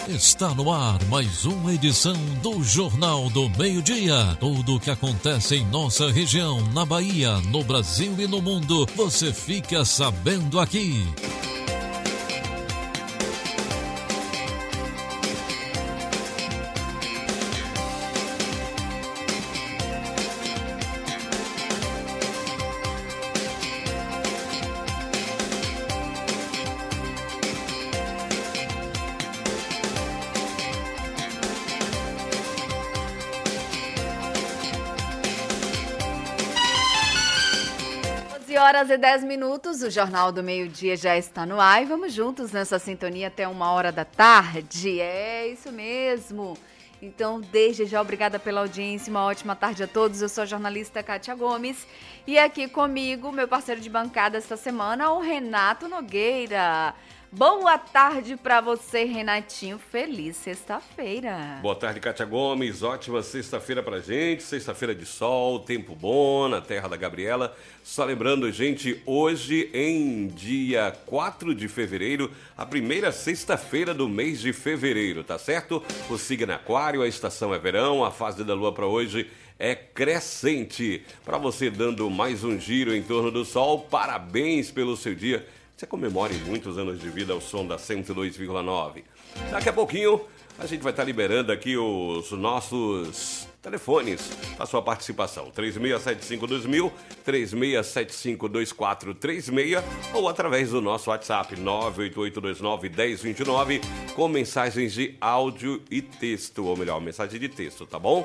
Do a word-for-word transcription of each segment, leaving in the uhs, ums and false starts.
Está no ar mais uma edição do Jornal do Meio-Dia. Tudo o que acontece em nossa região, na Bahia, no Brasil e no mundo, você fica sabendo aqui. Horas e dez minutos, o Jornal do Meio-Dia já está no ar e vamos juntos nessa sintonia até uma hora da tarde. É isso mesmo. Então, desde já, obrigada pela audiência, uma ótima tarde a todos. Eu sou a jornalista Kátia Gomes e aqui comigo, meu parceiro de bancada esta semana, o Renato Nogueira. Boa tarde para você, Renatinho. Feliz sexta-feira. Boa tarde, Kátia Gomes. Ótima sexta-feira pra gente. Sexta-feira de sol, tempo bom na terra da Gabriela. Só lembrando, gente, hoje em dia quatro de fevereiro, a primeira sexta-feira do mês de fevereiro, tá certo? O signo é Aquário, a estação é verão, a fase da lua para hoje é crescente. Para você dando mais um giro em torno do sol, parabéns pelo seu dia. Você comemore muitos anos de vida ao som da cento e dois vírgula nove. Daqui a pouquinho a gente vai estar liberando aqui os nossos telefones para sua participação. três seis sete cinco dois mil, três seis sete cinco dois quatro três seis ou através do nosso WhatsApp nove oito oito dois nove um zero dois nove com mensagens de áudio e texto, ou melhor, mensagem de texto, tá bom?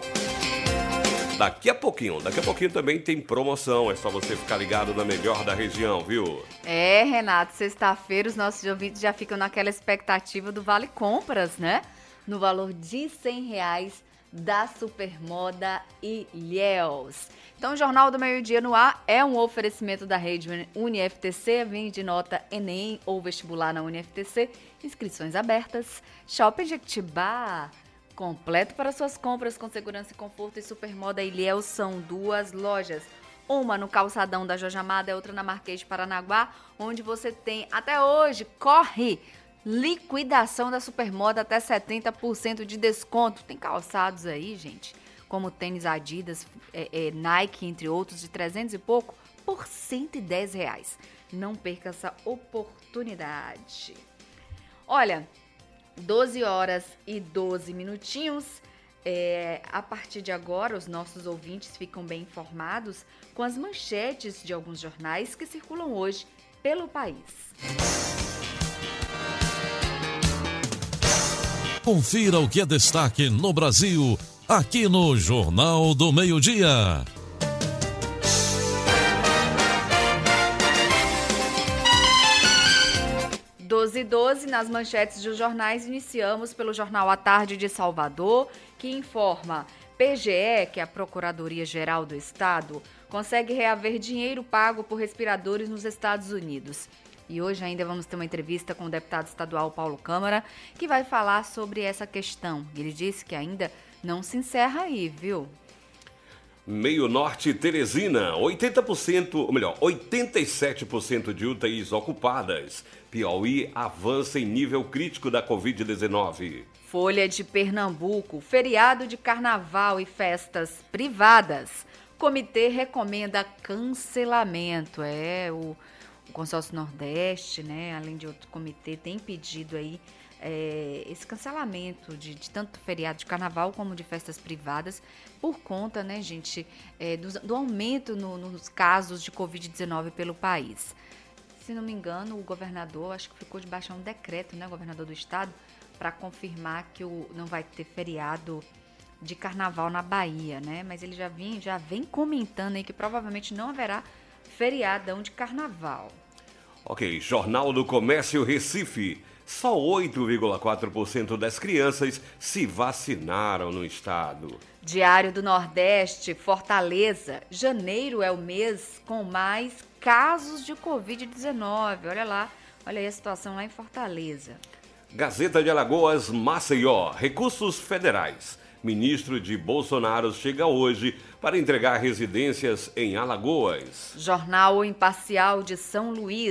Daqui a pouquinho, daqui a pouquinho também tem promoção, é só você ficar ligado na melhor da região, viu? É, Renato, sexta-feira os nossos ouvintes já ficam naquela expectativa do Vale Compras, né? No valor de cem reais da Supermoda Ilhéus. Então, o Jornal do Meio-Dia no ar é um oferecimento da rede UniFTC, vende nota Enem ou vestibular na UniFTC, inscrições abertas, Shopping Jequitibá, completo para suas compras com segurança e conforto, e Supermoda Ilhéus são duas lojas. Uma no calçadão da Jorge Amado e outra na Marquês de Paranaguá, onde você tem até hoje, corre, liquidação da Supermoda até setenta por cento de desconto. Tem calçados aí, gente, como tênis Adidas, é, é, Nike, entre outros, de trezentos e pouco, por cento e dez reais. Não perca essa oportunidade. Olha, doze horas e doze minutinhos. É, a partir de agora, os nossos ouvintes ficam bem informados com as manchetes de alguns jornais que circulam hoje pelo país. Confira o que é destaque no Brasil, aqui no Jornal do Meio-Dia. doze e doze, nas manchetes dos jornais, iniciamos pelo Jornal à Tarde de Salvador, que informa: P G E, que é a Procuradoria-Geral do Estado, consegue reaver dinheiro pago por respiradores nos Estados Unidos. E hoje ainda vamos ter uma entrevista com o deputado estadual Paulo Câmara, que vai falar sobre essa questão. Ele disse que ainda não se encerra aí, viu? Meio Norte Teresina, oitenta por cento, ou melhor, oitenta e sete por cento de U T Is ocupadas. Piauí avança em nível crítico da covid dezenove. Folha de Pernambuco, feriado de carnaval e festas privadas. Comitê recomenda cancelamento. É, o, o Consórcio Nordeste, né, além de outro comitê, tem pedido aí É, esse cancelamento de, de tanto feriado de carnaval como de festas privadas por conta, né, gente, é, do, do aumento no, nos casos de covid dezenove pelo país. Se não me engano, o governador, acho que ficou de baixar um decreto, né, governador do estado, para confirmar que o, não vai ter feriado de carnaval na Bahia, né, mas ele já vem, já vem comentando aí que provavelmente não haverá feriadão de carnaval. Ok, Jornal do Comércio Recife. Só oito vírgula quatro por cento das crianças se vacinaram no estado. Diário do Nordeste, Fortaleza. Janeiro é o mês com mais casos de covid dezenove. Olha lá, olha aí a situação lá em Fortaleza. Gazeta de Alagoas, Maceió. Recursos federais. Ministro de Bolsonaro chega hoje para entregar residências em Alagoas. Jornal Imparcial de São Luís.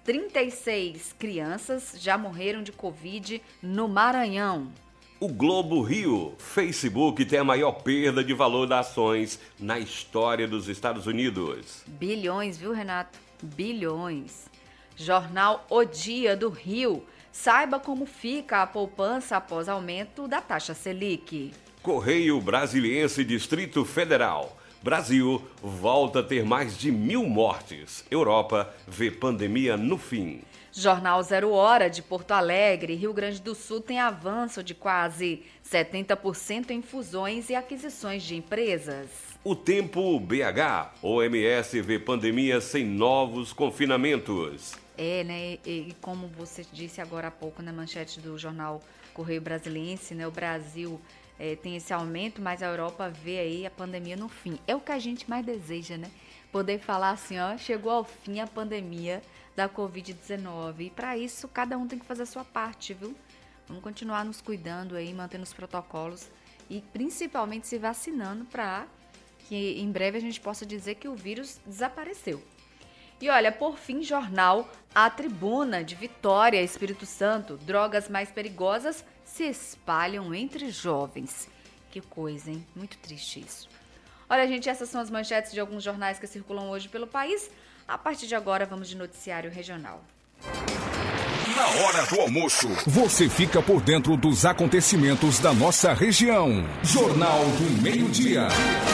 trinta e seis crianças já morreram de Covid no Maranhão. O Globo Rio, Facebook tem a maior perda de valor das ações na história dos Estados Unidos. Bilhões, viu, Renato? Bilhões. Jornal O Dia do Rio. Saiba como fica a poupança após aumento da taxa Selic. Correio Brasiliense Distrito Federal. Brasil volta a ter mais de mil mortes. Europa vê pandemia no fim. Jornal Zero Hora de Porto Alegre, Rio Grande do Sul tem avanço de quase setenta por cento em fusões e aquisições de empresas. O Tempo B H, O M S vê pandemia sem novos confinamentos. É, né, e, e como você disse agora há pouco na manchete do jornal Correio Brasiliense, né, o Brasil é, tem esse aumento, mas a Europa vê aí a pandemia no fim. É o que a gente mais deseja, né? Poder falar assim, ó, chegou ao fim a pandemia da covid dezenove. E para isso, cada um tem que fazer a sua parte, viu? Vamos continuar nos cuidando aí, mantendo os protocolos e principalmente se vacinando para que em breve a gente possa dizer que o vírus desapareceu. E olha, por fim, jornal A Tribuna de Vitória, Espírito Santo. Drogas mais perigosas se espalham entre jovens. Que coisa, hein? Muito triste isso. Olha, gente, essas são as manchetes de alguns jornais que circulam hoje pelo país. A partir de agora, vamos de noticiário regional. Na hora do almoço, você fica por dentro dos acontecimentos da nossa região. Jornal do Meio-Dia.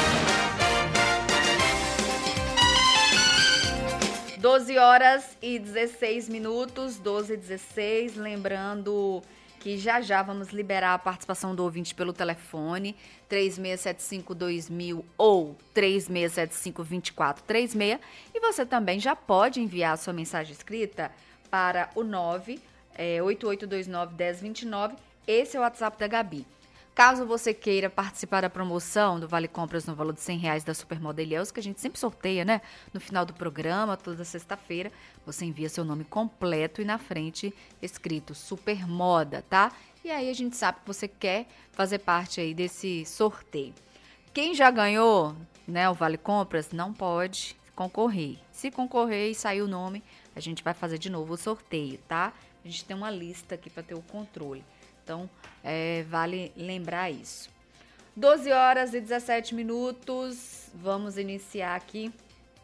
doze horas e dezesseis minutos, doze e dezesseis. Lembrando que já já vamos liberar a participação do ouvinte pelo telefone três seis sete cinco dois mil ou três seis sete cinco dois quatro três seis. E você também já pode enviar a sua mensagem escrita para o nove oito oito dois nove um zero dois nove. Esse é o WhatsApp da Gabi. Caso você queira participar da promoção do Vale Compras no valor de cem reais da Supermoda Ilhéus, que a gente sempre sorteia, né? No final do programa, toda sexta-feira, você envia seu nome completo e na frente escrito Supermoda, tá? E aí a gente sabe que você quer fazer parte aí desse sorteio. Quem já ganhou, né, o Vale Compras, não pode concorrer. Se concorrer e sair o nome, a gente vai fazer de novo o sorteio, tá? A gente tem uma lista aqui para ter o controle. Então, é, vale lembrar isso. doze horas e dezessete minutos, vamos iniciar aqui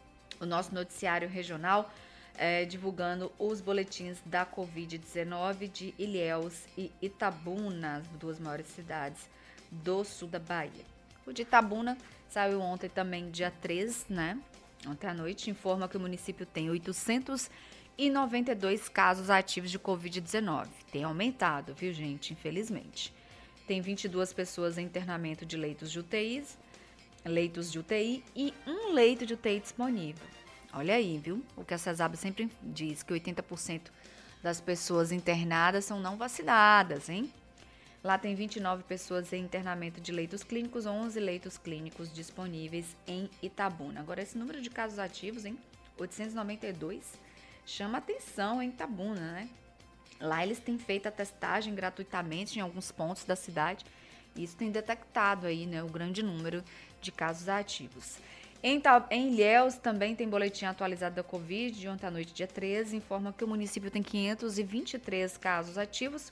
o nosso noticiário regional, é, divulgando os boletins da covid dezenove de Ilhéus e Itabuna, as duas maiores cidades do sul da Bahia. O de Itabuna saiu ontem também, dia três, né? Ontem à noite, informa que o município tem oitocentos e noventa e dois casos ativos de covid dezenove. Tem aumentado, viu, gente? Infelizmente. Tem vinte e duas pessoas em internamento de leitos de U T Is, leitos de U T I e um leito de U T I disponível. Olha aí, viu? O que a CESAB sempre diz, que oitenta por cento das pessoas internadas são não vacinadas, hein? Lá tem vinte e nove pessoas em internamento de leitos clínicos, onze leitos clínicos disponíveis em Itabuna. Agora, esse número de casos ativos, hein? oitocentos e noventa e dois, chama atenção em Itabuna, né? Lá eles têm feito a testagem gratuitamente em alguns pontos da cidade e isso tem detectado aí, né, o grande número de casos ativos. Em, em Ilhéus também tem boletim atualizado da Covid de ontem à noite, dia treze, informa que o município tem quinhentos e vinte e três casos ativos,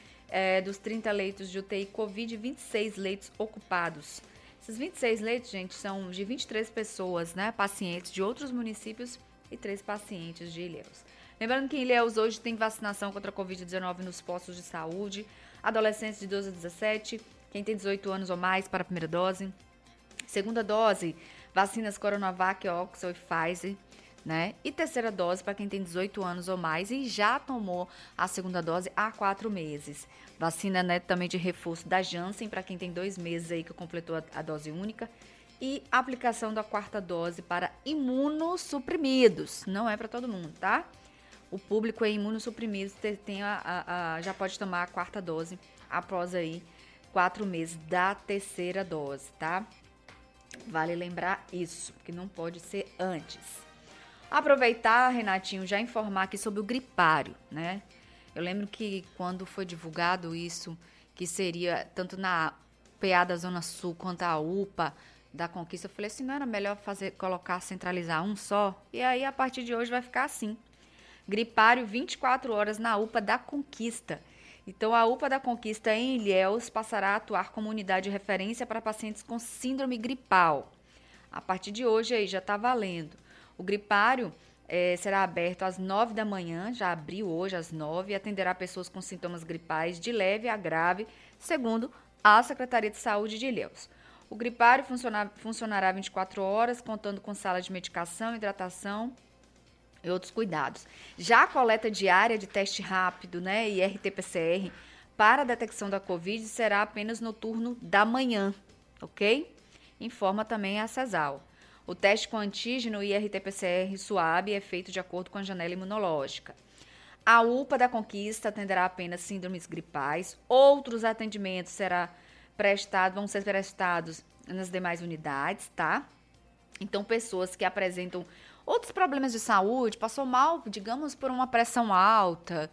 é, dos trinta leitos de U T I Covid, vinte e seis leitos ocupados. Esses vinte e seis leitos, gente, são de vinte e três pessoas, né, pacientes de outros municípios e três pacientes de Ilhéus. Lembrando que em Ilhéus hoje tem vacinação contra a covid dezenove nos postos de saúde, adolescentes de doze a dezessete, quem tem dezoito anos ou mais para a primeira dose. Segunda dose, vacinas Coronavac, Oxford e Pfizer, né? E terceira dose para quem tem dezoito anos ou mais e já tomou a segunda dose há quatro meses. Vacina, né, também de reforço da Janssen para quem tem dois meses aí que completou a, a dose única. E aplicação da quarta dose para imunossuprimidos. Não é para todo mundo, tá? O público é imunossuprimido, tem a, a, a, já pode tomar a quarta dose após aí quatro meses da terceira dose, tá? Vale lembrar isso, porque não pode ser antes. Aproveitar, Renatinho, já informar aqui sobre o gripário, né? Eu lembro que quando foi divulgado isso, que seria tanto na P A da Zona Sul quanto a U P A da Conquista, eu falei assim, não era melhor fazer, colocar, centralizar um só? E aí, a partir de hoje, vai ficar assim. gripário vinte e quatro horas na U P A da Conquista. Então, a U P A da Conquista em Ilhéus passará a atuar como unidade de referência para pacientes com síndrome gripal. A partir de hoje, aí já está valendo. O gripário eh, será aberto às nove da manhã, já abriu hoje às nove, e atenderá pessoas com sintomas gripais de leve a grave, segundo a Secretaria de Saúde de Ilhéus. O gripário funcionar, funcionará vinte e quatro horas, contando com sala de medicação, hidratação e outros cuidados. Já a coleta diária de teste rápido, né, e R T P C R para a detecção da Covid será apenas no turno da manhã, ok? Informa também a CESAL. O teste com antígeno e R T P C R suave é feito de acordo com a janela imunológica. A U P A da Conquista atenderá apenas síndromes gripais. Outros atendimentos será prestado, vão ser prestados nas demais unidades, tá? Então, pessoas que apresentam outros problemas de saúde, passou mal, digamos, por uma pressão alta,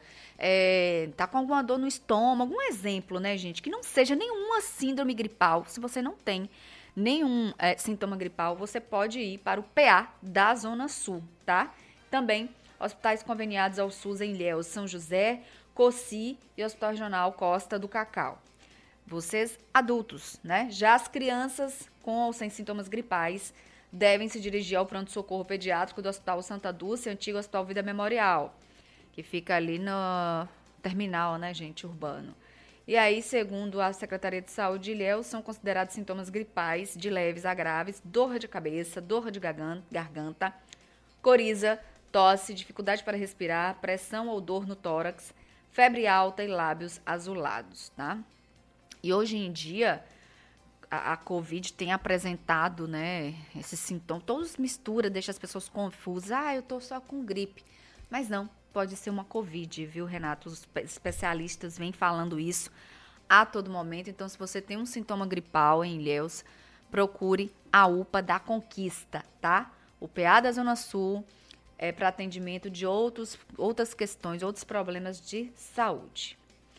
é, tá com alguma dor no estômago, um exemplo, né, gente, que não seja nenhuma síndrome gripal. Se você não tem nenhum é, sintoma gripal, você pode ir para o P A da Zona Sul, tá? Também, hospitais conveniados ao SUS em Ilhéus, São José, Coci e Hospital Regional Costa do Cacau. Vocês adultos, né? Já as crianças com ou sem sintomas gripais devem se dirigir ao pronto-socorro pediátrico do Hospital Santa Dulce, antigo Hospital Vida Memorial, que fica ali no terminal, né, gente, urbano. E aí, segundo a Secretaria de Saúde de Ilhéus, são considerados sintomas gripais de leves a graves, dor de cabeça, dor de garganta, coriza, tosse, dificuldade para respirar, pressão ou dor no tórax, febre alta e lábios azulados, tá? E hoje em dia, a, a Covid tem apresentado, né, esses sintomas, todos mistura, deixa as pessoas confusas. Ah, eu tô só com gripe. Mas não, pode ser uma Covid, viu, Renato? Os especialistas vêm falando isso a todo momento. Então, se você tem um sintoma gripal em Ilhéus, procure a U P A da Conquista, tá? O P A da Zona Sul é para atendimento de outros, outras questões, outros problemas de saúde.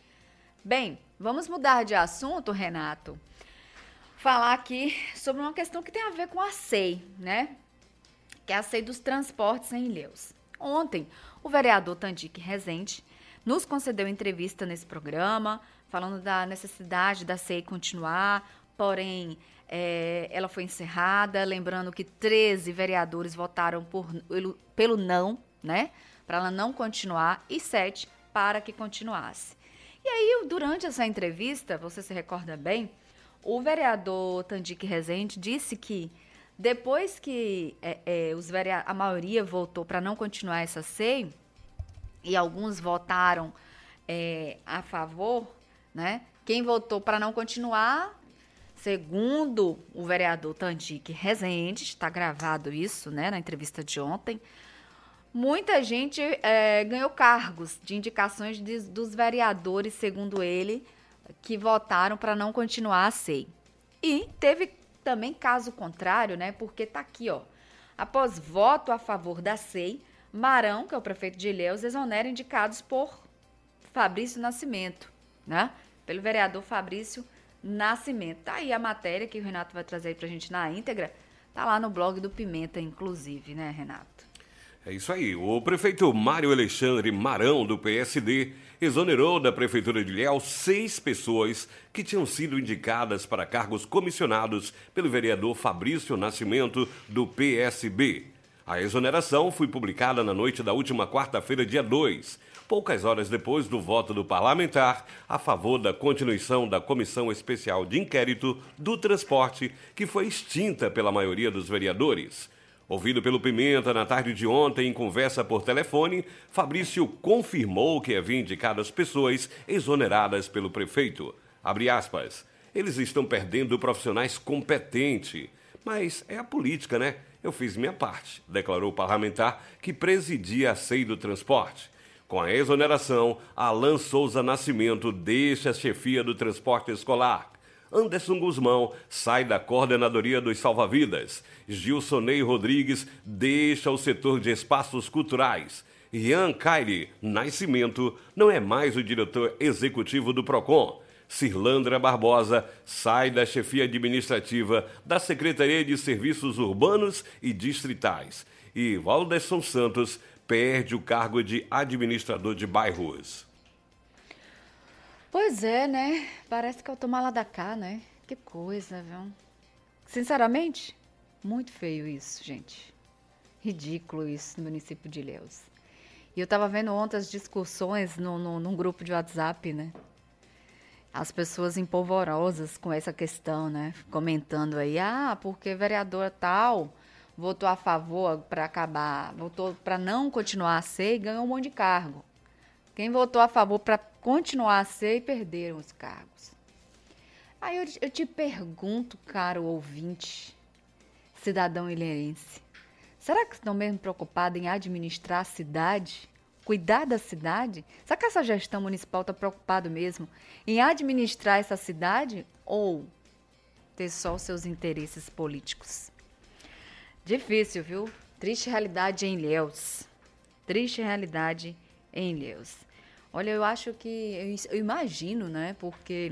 Bem, vamos mudar de assunto, Renato. Falar aqui sobre uma questão que tem a ver com a S E I, né? Que é a S E I dos transportes em Ilhéus. Ontem, o vereador Tandique Rezende nos concedeu entrevista nesse programa, falando da necessidade da S E I continuar, porém, é, ela foi encerrada, lembrando que treze vereadores votaram por, pelo, pelo não, né? Para ela não continuar, e sete para que continuasse. E aí, durante essa entrevista, você se recorda bem, o vereador Tandique Rezende disse que depois que é, é, os vereadores, a maioria votou para não continuar essa S E I, e alguns votaram é, a favor, né? Quem votou para não continuar, segundo o vereador Tandique Rezende, está gravado isso, né, na entrevista de ontem, muita gente é, ganhou cargos de indicações de, dos vereadores, segundo ele, que votaram para não continuar a S E I. E teve também caso contrário, né? Porque tá aqui, ó. Após voto a favor da S E I, Marão, que é o prefeito de Ilhéus, exonera indicados por Fabrício Nascimento, né? Pelo vereador Fabrício Nascimento. Tá aí a matéria que o Renato vai trazer aí pra gente na íntegra. Tá lá no blog do Pimenta, inclusive, né, Renato? É isso aí. O prefeito Mário Alexandre Marão, do P S D, exonerou da Prefeitura de Ilhéus seis pessoas que tinham sido indicadas para cargos comissionados pelo vereador Fabrício Nascimento, do P S B. A exoneração foi publicada na noite da última quarta-feira, dia dois, poucas horas depois do voto do parlamentar a favor da continuação da Comissão Especial de Inquérito do Transporte, que foi extinta pela maioria dos vereadores. Ouvido pelo Pimenta na tarde de ontem em conversa por telefone, Fabrício confirmou que havia indicado as pessoas exoneradas pelo prefeito. Abre aspas. Eles estão perdendo profissionais competentes. Mas é a política, né? Eu fiz minha parte, declarou o parlamentar que presidia a S E I do transporte. Com a exoneração, Alan Souza Nascimento deixa a chefia do transporte escolar. Anderson Guzmão sai da coordenadoria dos Salva-Vidas. Gilsonei Rodrigues deixa o setor de espaços culturais. Ian Caire Nascimento não é mais o diretor executivo do PROCON. Cirlandra Barbosa sai da chefia administrativa da Secretaria de Serviços Urbanos e Distritais. E Valderson Santos perde o cargo de administrador de bairros. Pois é, né? Parece que é o tomar lá da cá, né? Que coisa, viu? Sinceramente, muito feio isso, gente. Ridículo isso no município de Ilhéus. E eu tava vendo ontem as discussões no, no, num grupo de WhatsApp, né? As pessoas empolvorosas com essa questão, né? Comentando aí, ah, porque vereadora tal votou a favor para acabar, votou para não continuar a ser e ganhou um monte de cargo. Quem votou a favor para continuar a ser e perderam os cargos. Aí eu, eu te pergunto, caro ouvinte, cidadão ilhéense, será que estão mesmo preocupados em administrar a cidade? Cuidar da cidade? Será que essa gestão municipal está preocupada mesmo em administrar essa cidade ou ter só os seus interesses políticos? Difícil, viu? Triste realidade em Ilhéus. Triste realidade em Ilhéus. Olha, eu acho que, eu, eu imagino, né, porque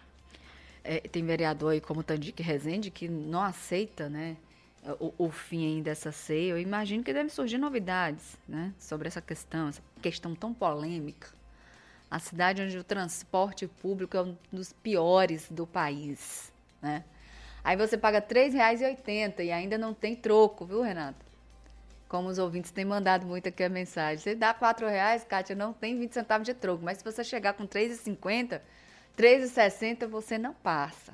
é, tem vereador aí como Tandique Rezende que não aceita, né, o, o fim ainda dessa ceia. Eu imagino que devem surgir novidades, né, sobre essa questão, essa questão tão polêmica. A cidade onde o transporte público é um dos piores do país, né. Aí você paga três reais e oitenta centavos e ainda não tem troco, viu, Renato? Como os ouvintes têm mandado muito aqui a mensagem. Você dá quatro reais, Kátia, não tem vinte centavos de troco. Mas se você chegar com três reais e cinquenta centavos, três reais e sessenta centavos, você não passa.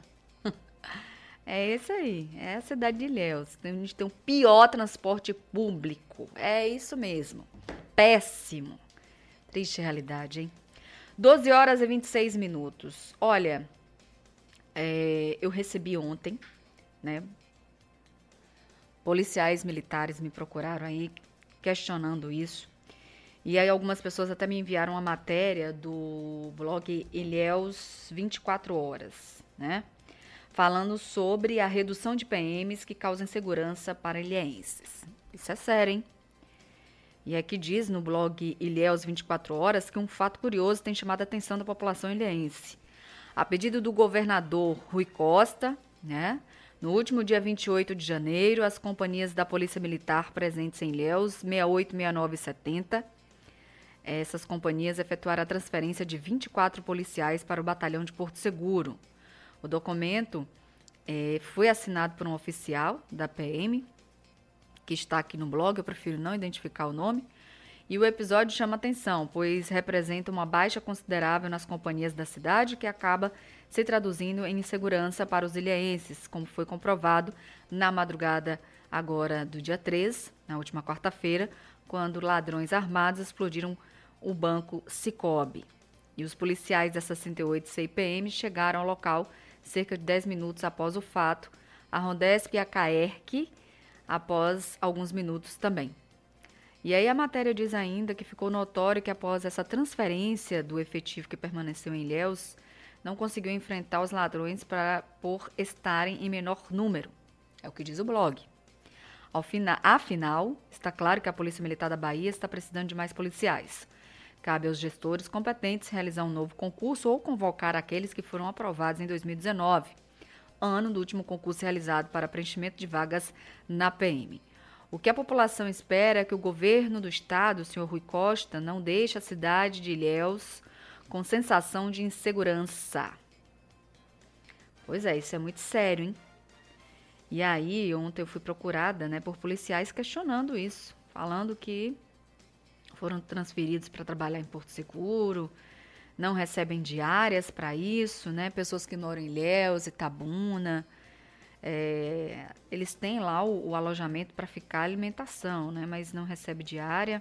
É isso aí. É a cidade de Ilhéus. A gente tem o pior transporte público. É isso mesmo. Péssimo. Triste realidade, hein? doze horas e vinte e seis minutos. Olha, é, eu recebi ontem, né? Policiais militares me procuraram aí questionando isso. E aí algumas pessoas até me enviaram uma matéria do blog Ilhéus vinte e quatro horas, né? Falando sobre a redução de P Ms que causam insegurança para ilhéenses. Isso é sério, hein? E aqui diz no blog Ilhéus vinte e quatro horas que um fato curioso tem chamado a atenção da população ilhéense. A pedido do governador Rui Costa, né? No último dia vinte e oito de janeiro, as companhias da Polícia Militar presentes em Ilhéus, sessenta e oito, sessenta e nove e setenta, essas companhias efetuaram a transferência de vinte e quatro policiais para o batalhão de Porto Seguro. O documento é, foi assinado por um oficial da P M, que está aqui no blog, eu prefiro não identificar o nome, e o episódio chama atenção, pois representa uma baixa considerável nas companhias da cidade, que acaba se traduzindo em insegurança para os ilhéenses, como foi comprovado na madrugada agora do dia três, na última quarta-feira, quando ladrões armados explodiram o banco Sicob. E os policiais da sessenta e oito C I P M chegaram ao local cerca de dez minutos após o fato, a Rondesp e a CAERC após alguns minutos também. E aí a matéria diz ainda que ficou notório que após essa transferência do efetivo que permaneceu em Ilhéus, não conseguiu enfrentar os ladrões pra, por estarem em menor número. É o que diz o blog. Ao fina, afinal, está claro que a Polícia Militar da Bahia está precisando de mais policiais. Cabe aos gestores competentes realizar um novo concurso ou convocar aqueles que foram aprovados em dois mil e dezenove, ano do último concurso realizado para preenchimento de vagas na P M. O que a população espera é que o governo do estado, o senhor Rui Costa, não deixe a cidade de Ilhéus com sensação de insegurança. Pois é, isso é muito sério, hein? E aí, ontem eu fui procurada, né, por policiais questionando isso, falando que foram transferidos para trabalhar em Porto Seguro, não recebem diárias para isso, né? Pessoas que moram em Ilhéus, Itabuna, é, eles têm lá o, o alojamento para ficar, alimentação, né? Mas não recebe diária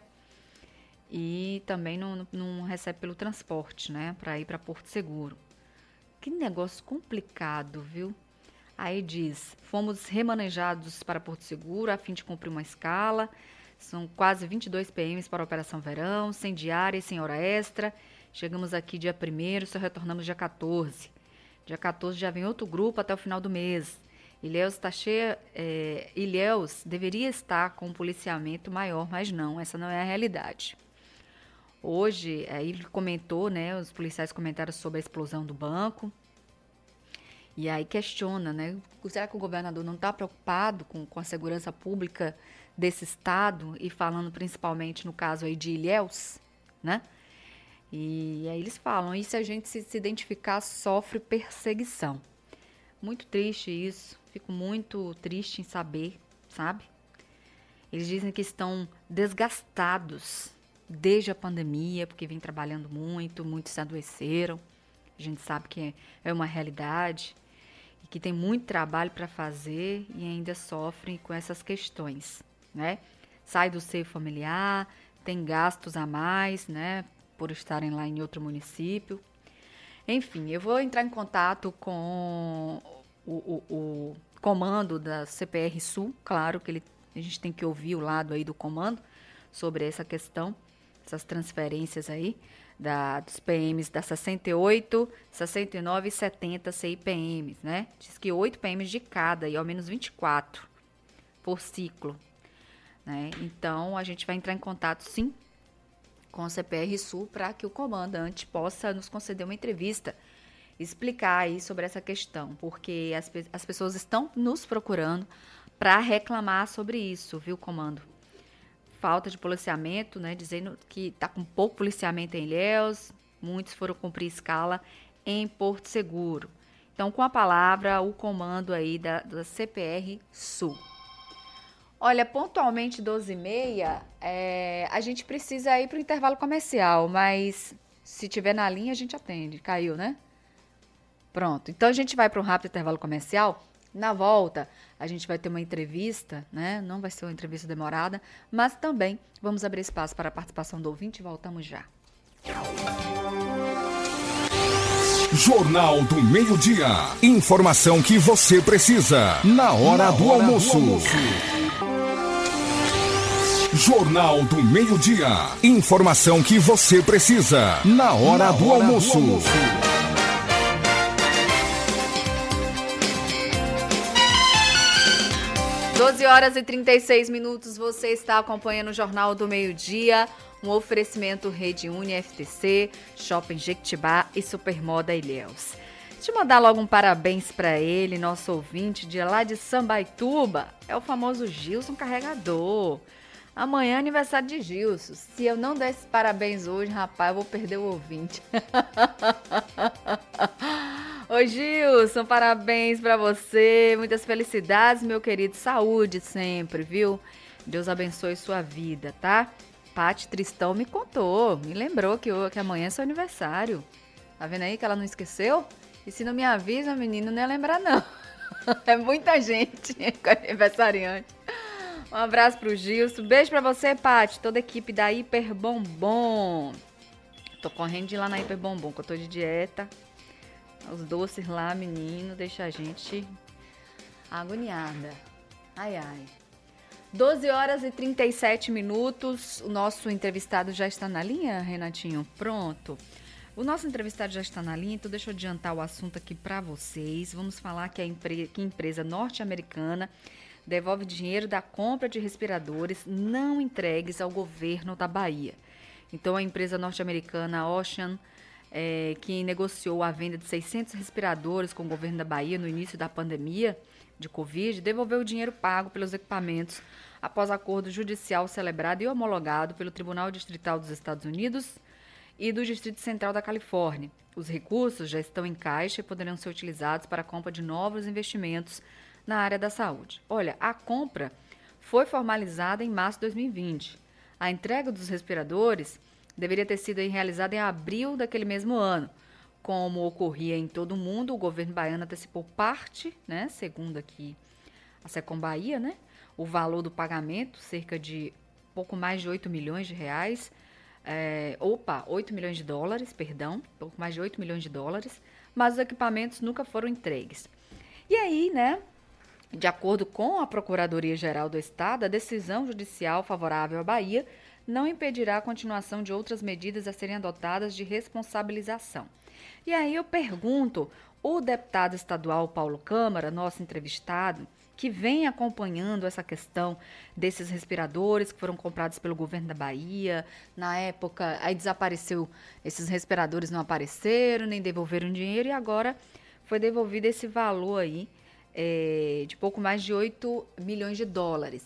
e também não, não recebe pelo transporte, né? Para ir para Porto Seguro. Que negócio complicado, viu? Aí diz, fomos remanejados para Porto Seguro a fim de cumprir uma escala. São quase vinte e dois P Ms para a Operação Verão, sem diária e sem hora extra. Chegamos aqui dia primeiro, só retornamos dia quatorze. Dia quatorze já vem outro grupo até o final do mês. Ilhéus está cheia... É, Ilhéus deveria estar com um policiamento maior, mas não, essa não é a realidade. Hoje, aí ele comentou, né, os policiais comentaram sobre a explosão do banco. E aí questiona, né, será que o governador não está preocupado com, com a segurança pública desse estado, e falando principalmente no caso aí de Ilhéus, né? E aí eles falam, e se a gente se, se identificar, sofre perseguição. Muito triste isso, fico muito triste em saber, sabe? Eles dizem que estão desgastados desde a pandemia, porque vem trabalhando muito, muitos se adoeceram. A gente sabe que é uma realidade e que tem muito trabalho para fazer e ainda sofrem com essas questões, né? Sai do seio familiar, tem gastos a mais, né? Por estarem lá em outro município. Enfim, eu vou entrar em contato com o, o, o comando da C P R Sul, claro que ele, a gente tem que ouvir o lado aí do comando sobre essa questão, essas transferências aí da, dos P Ms da sessenta e oito, sessenta e nove e setenta C I P Ms, né? Diz que oito P Ms de cada e ao menos vinte e quatro por ciclo, né? Então, a gente vai entrar em contato, sim, com o C P R Sul para que o comandante possa nos conceder uma entrevista, explicar aí sobre essa questão, porque as, as pessoas estão nos procurando para reclamar sobre isso, viu, comando? Falta de policiamento, né, dizendo que está com pouco policiamento em Ilhéus, muitos foram cumprir escala em Porto Seguro. Então, com a palavra, o comando aí da, da C P R Sul. Olha, pontualmente doze e meia, é, a gente precisa ir para o intervalo comercial, mas se tiver na linha a gente atende. Caiu, né? Pronto, então a gente vai para um rápido intervalo comercial. Na volta, a gente vai ter uma entrevista, né? Não vai ser uma entrevista demorada, mas também vamos abrir espaço para a participação do ouvinte e voltamos já. Jornal do Meio-Dia. Informação que você precisa na hora, na do, hora almoço. do almoço. Jornal do Meio-Dia. Informação que você precisa na hora, na do, hora almoço. do almoço. doze horas e trinta e seis minutos, você está acompanhando o Jornal do Meio-Dia, um oferecimento Rede Uni F T C, Shopping Jequitibá e Supermoda Ilhéus. Deixa eu mandar logo um parabéns para ele, nosso ouvinte de lá de Sambaituba, é o famoso Gilson Carregador. Amanhã é aniversário de Gilson. Se eu não der esses parabéns hoje, rapaz, eu vou perder o ouvinte. Ô Gilson, parabéns pra você, muitas felicidades, meu querido, saúde sempre, viu? Deus abençoe sua vida, tá? Pati Tristão me contou, me lembrou que, eu, que amanhã é seu aniversário. Tá vendo aí que ela não esqueceu? E se não me avisa, menino, não ia lembrar não. É muita gente aniversariante. Um abraço pro Gilson, beijo pra você, Pati, toda a equipe da Hiper Bombom. Tô correndo de ir lá na Hiper Bombom, que eu tô de dieta. Os doces lá, menino, deixa a gente agoniada. Ai, ai. doze horas e trinta e sete minutos. O nosso entrevistado já está na linha, Renatinho? Pronto. O nosso entrevistado já está na linha, então deixa eu adiantar o assunto aqui para vocês. Vamos falar que a, empre... que a empresa norte-americana devolve dinheiro da compra de respiradores não entregues ao governo da Bahia. Então, a empresa norte-americana Ocean, É, que negociou a venda de seiscentos respiradores com o governo da Bahia no início da pandemia de Covid, devolveu o dinheiro pago pelos equipamentos após acordo judicial celebrado e homologado pelo Tribunal Distrital dos Estados Unidos e do Distrito Central da Califórnia. Os recursos já estão em caixa e poderão ser utilizados para a compra de novos investimentos na área da saúde. Olha, a compra foi formalizada em março de dois mil e vinte. A entrega dos respiradores deveria ter sido realizada em abril daquele mesmo ano. Como ocorria em todo o mundo, o governo baiano antecipou parte, né, segundo aqui a Secom Bahia, né, o valor do pagamento, cerca de pouco mais de oito milhões de reais, é, opa, oito milhões de dólares, perdão, pouco mais de oito milhões de dólares, mas os equipamentos nunca foram entregues. E aí, né, de acordo com a Procuradoria-Geral do Estado, a decisão judicial favorável à Bahia não impedirá a continuação de outras medidas a serem adotadas de responsabilização. E aí eu pergunto, o deputado estadual Paulo Câmara, nosso entrevistado, que vem acompanhando essa questão desses respiradores que foram comprados pelo governo da Bahia, na época, aí desapareceu, esses respiradores não apareceram, nem devolveram dinheiro, e agora foi devolvido esse valor aí, é, de pouco mais de oito milhões de dólares.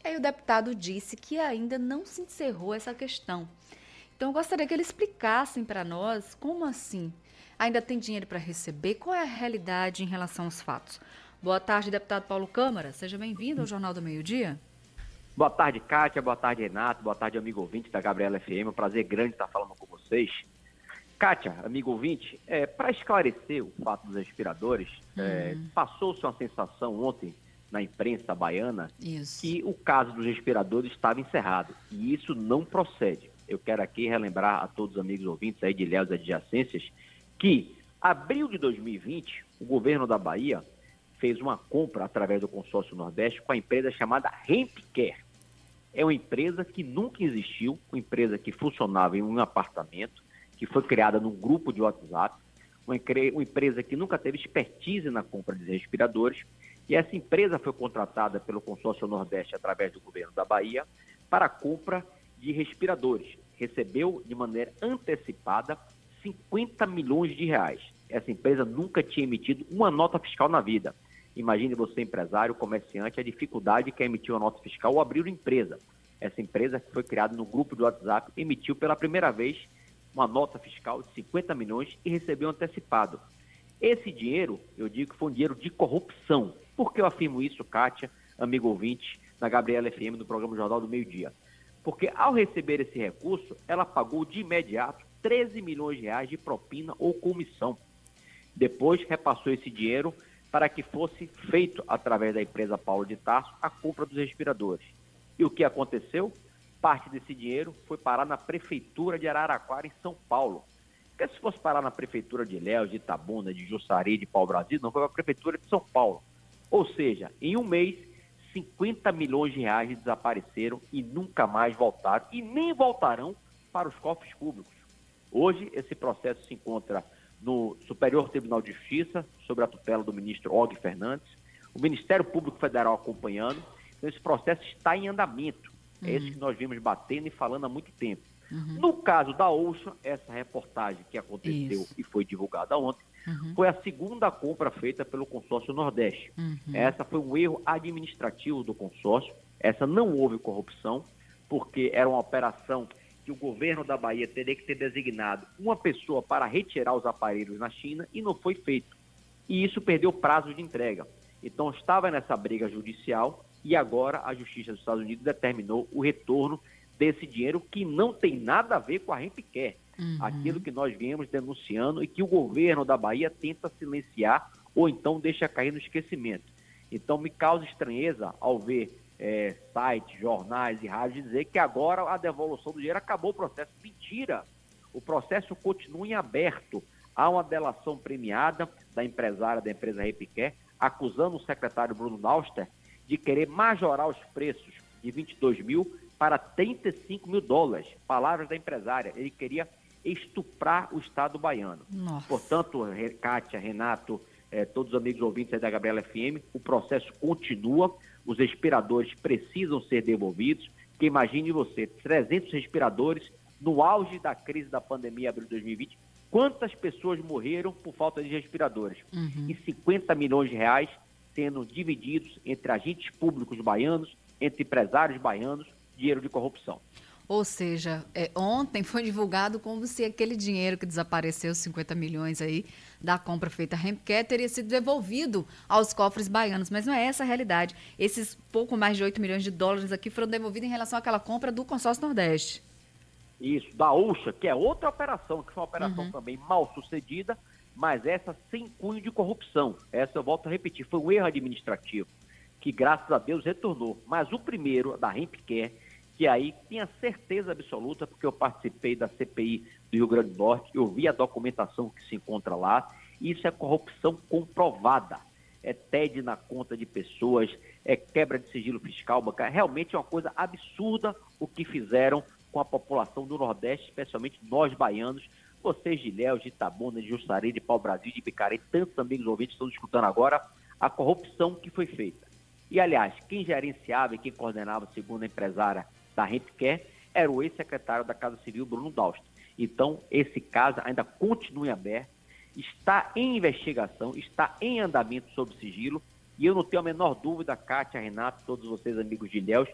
Aí o deputado disse que ainda não se encerrou essa questão. Então, eu gostaria que ele explicassem para nós como assim. Ainda tem dinheiro para receber? Qual é a realidade em relação aos fatos? Boa tarde, deputado Paulo Câmara. Seja bem-vindo ao Jornal do Meio-Dia. Boa tarde, Kátia. Boa tarde, Renato. Boa tarde, amigo ouvinte da Gabriela F M. É um prazer grande estar falando com vocês. Kátia, amigo ouvinte, é, para esclarecer o fato dos respiradores, hum. é, passou-se uma sensação ontem na imprensa baiana isso. que o caso dos respiradores estava encerrado. E isso não procede. Eu quero aqui relembrar a todos os amigos ouvintes aí de Ilhéus e adjacências que, abril de dois mil e vinte, o governo da Bahia fez uma compra através do consórcio Nordeste com a empresa chamada Hempcare. É uma empresa que nunca existiu, uma empresa que funcionava em um apartamento, que foi criada num grupo de WhatsApp, uma, uma empresa que nunca teve expertise na compra de respiradores, e essa empresa foi contratada pelo consórcio Nordeste através do governo da Bahia para a compra de respiradores. Recebeu de maneira antecipada cinquenta milhões de reais. Essa empresa nunca tinha emitido uma nota fiscal na vida. Imagine você, empresário, comerciante, a dificuldade que é emitir uma nota fiscal ou abrir uma empresa. Essa empresa, que foi criada no grupo de WhatsApp, emitiu pela primeira vez uma nota fiscal de cinquenta milhões e recebeu antecipado. Esse dinheiro, eu digo que foi um dinheiro de corrupção. Por que eu afirmo isso, Kátia, amigo ouvinte, na Gabriela F M, no programa Jornal do Meio-Dia? Porque ao receber esse recurso, ela pagou de imediato treze milhões de reais de propina ou comissão. Depois repassou esse dinheiro para que fosse feito, através da empresa Paulo de Tarso, a compra dos respiradores. E o que aconteceu? Parte desse dinheiro foi parar na Prefeitura de Araraquara, em São Paulo. Porque se fosse parar na Prefeitura de Ilhéus, de Itabuna, de Jussari, de Pau-Brasil, não foi para a Prefeitura de São Paulo. Ou seja, em um mês, cinquenta milhões de reais desapareceram e nunca mais voltaram e nem voltarão para os cofres públicos. Hoje, esse processo se encontra no Superior Tribunal de Justiça, sob a tutela do ministro Og Fernandes, o Ministério Público Federal acompanhando. Então, esse processo está em andamento. É uhum. esse que nós vimos batendo e falando há muito tempo. Uhum. No caso da Ocean, essa reportagem que aconteceu Isso. e foi divulgada ontem, uhum. foi a segunda compra feita pelo consórcio Nordeste. Uhum. Essa foi um erro administrativo do consórcio. Essa não houve corrupção, porque era uma operação que o governo da Bahia teria que ter designado uma pessoa para retirar os aparelhos na China e não foi feito. E isso perdeu prazo de entrega. Então estava nessa briga judicial e agora a Justiça dos Estados Unidos determinou o retorno desse dinheiro que não tem nada a ver com a Hempcare. Uhum. Aquilo que nós viemos denunciando e que o governo da Bahia tenta silenciar ou então deixa cair no esquecimento. Então me causa estranheza ao ver é, sites, jornais e rádios dizer que agora a devolução do dinheiro acabou o processo. Mentira! O processo continua em aberto. Há uma delação premiada da empresária da empresa Hempcare acusando o secretário Bruno Dauster de querer majorar os preços de vinte e dois mil para trinta e cinco mil dólares. Palavras da empresária. Ele queria estuprar o Estado baiano. Nossa. Portanto, Kátia, Renato, eh, todos os amigos ouvintes aí da Gabriela F M, o processo continua, os respiradores precisam ser devolvidos, porque imagine você, trezentos respiradores no auge da crise da pandemia, abril de dois mil e vinte, quantas pessoas morreram por falta de respiradores? Uhum. E cinquenta milhões de reais sendo divididos entre agentes públicos baianos, entre empresários baianos, dinheiro de corrupção. Ou seja, é, ontem foi divulgado como se aquele dinheiro que desapareceu, cinquenta milhões aí, da compra feita a Hempcare, teria sido devolvido aos cofres baianos, mas não é essa a realidade. Esses pouco mais de oito milhões de dólares aqui foram devolvidos em relação àquela compra do consórcio Nordeste. Isso, da Ocean, que é outra operação, que foi uma operação uhum. também mal sucedida, mas essa sem cunho de corrupção. Essa eu volto a repetir, foi um erro administrativo, que graças a Deus retornou. Mas o primeiro, da Hempcare, que aí tinha certeza absoluta, porque eu participei da C P I do Rio Grande do Norte, eu vi a documentação que se encontra lá, isso é corrupção comprovada. É T E D na conta de pessoas, é quebra de sigilo fiscal, bancário. Realmente é uma coisa absurda o que fizeram com a população do Nordeste, especialmente nós baianos, vocês de Ilhéus, de Itabuna, de Jussari, de Pau-Brasil, de Picaré, tantos amigos ouvintes estão escutando agora a corrupção que foi feita. E, aliás, quem gerenciava e quem coordenava, segundo a empresária da Hempcare, era o ex-secretário da Casa Civil, Bruno Dauster. Então, esse caso ainda continua em aberto, está em investigação, está em andamento sob sigilo, e eu não tenho a menor dúvida, Kátia, Renato, todos vocês amigos de Ilhéus,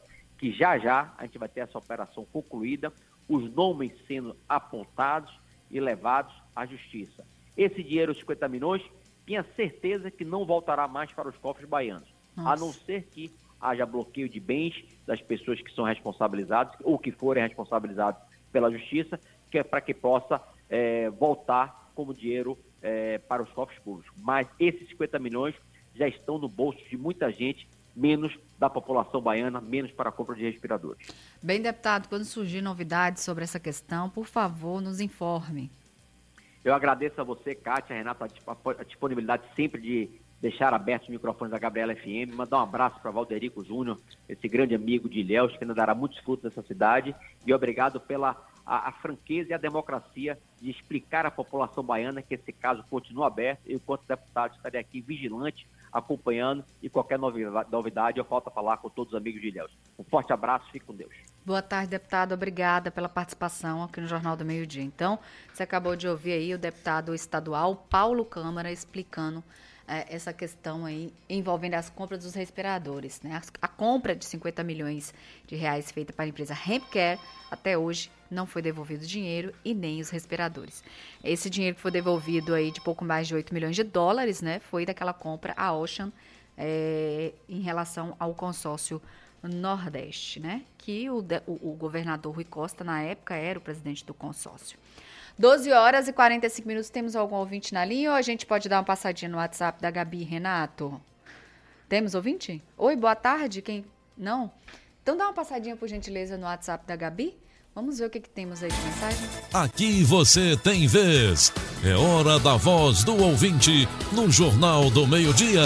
que já já a gente vai ter essa operação concluída, os nomes sendo apontados e levados à justiça. Esse dinheiro, cinquenta milhões, tinha certeza que não voltará mais para os cofres baianos, Nossa. a não ser que haja bloqueio de bens das pessoas que são responsabilizadas ou que forem responsabilizadas pela justiça, que é para que possa é, voltar como dinheiro é, para os cofres públicos. Mas esses cinquenta milhões já estão no bolso de muita gente, menos da população baiana, menos para a compra de respiradores. Bem, deputado, quando surgir novidades sobre essa questão, por favor, nos informe. Eu agradeço a você, Kátia, Renata, a disponibilidade sempre de deixar abertos os microfones da Gabriela F M, mandar um abraço para Valderico Júnior, esse grande amigo de Ilhéus, que ainda dará muitos frutos nessa cidade, e obrigado pela a, a franqueza e a democracia de explicar à população baiana que esse caso continua aberto, e enquanto deputado estarei aqui vigilante, acompanhando, e qualquer novidade eu volto a falar com todos os amigos de Ilhéus. Um forte abraço, fique com Deus. Boa tarde, deputado. Obrigada pela participação aqui no Jornal do Meio-Dia. Então, você acabou de ouvir aí o deputado estadual Paulo Câmara explicando é, essa questão aí envolvendo as compras dos respiradores, né? A, a compra de cinquenta milhões de reais feita para a empresa Hempcare, até hoje não foi devolvido o dinheiro e nem os respiradores. Esse dinheiro que foi devolvido aí de pouco mais de oito milhões de dólares, né? Foi daquela compra a Ocean é, em relação ao consórcio Nordeste, né? Que o, o, o governador Rui Costa, na época, era o presidente do consórcio. doze horas e quarenta e cinco minutos, temos algum ouvinte na linha ou a gente pode dar uma passadinha no WhatsApp da Gabi, Renato? Temos ouvinte? Oi, boa tarde, quem? Não? Então dá uma passadinha, por gentileza, no WhatsApp da Gabi. Vamos ver o que, que temos aí de mensagem. Aqui você tem vez. É hora da voz do ouvinte no Jornal do Meio-Dia.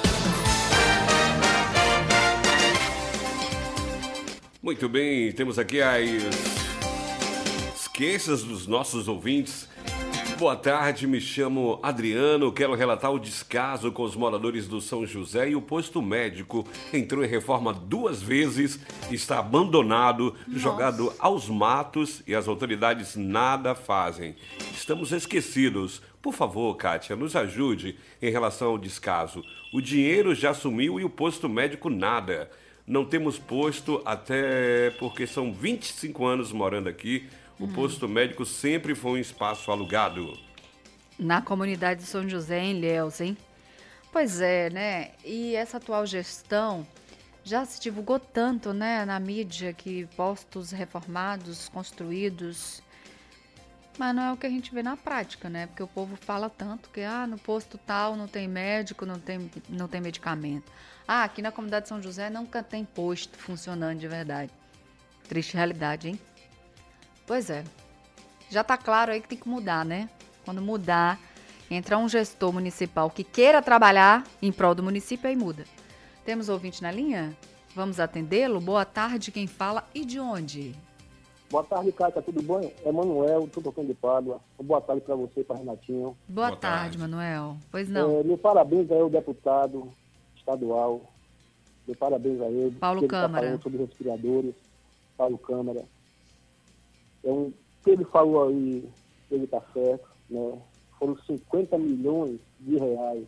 Muito bem, temos aqui as queixas dos nossos ouvintes. Boa tarde, me chamo Adriano, quero relatar o descaso com os moradores do São José e o posto médico entrou em reforma duas vezes, está abandonado, Nossa. jogado aos matos e as autoridades nada fazem. Estamos esquecidos. Por favor, Kátia, nos ajude em relação ao descaso. O dinheiro já sumiu e o posto médico nada. Não temos posto até porque são vinte e cinco anos morando aqui. O hum. posto médico sempre foi um espaço alugado. Na comunidade de São José, em Ilhéus, hein? Pois é, né? E essa atual gestão já se divulgou tanto, né, na mídia, que postos reformados, construídos, mas não é o que a gente vê na prática, né? Porque o povo fala tanto que, ah, no posto tal não tem médico, não tem, não tem medicamento. Ah, aqui na comunidade de São José nunca tem posto funcionando de verdade. Triste realidade, hein? Pois é. Já tá claro aí que tem que mudar, né? Quando mudar, entrar um gestor municipal que queira trabalhar em prol do município, aí muda. Temos ouvinte na linha? Vamos atendê-lo? Boa tarde, quem fala e de onde? Boa tarde, Cátia, tudo bom? É Manuel, estou tocando de Pádua. Boa tarde para você e para Renatinho. Boa, Boa tarde, tarde, Manuel. Pois não. É, meu parabéns aí ao deputado estadual. Meu parabéns a ele. Paulo Câmara. Ele tá falando sobre respiradores. Paulo Câmara. É um, o que ele falou aí, ele está certo, né? Foram cinquenta milhões de reais.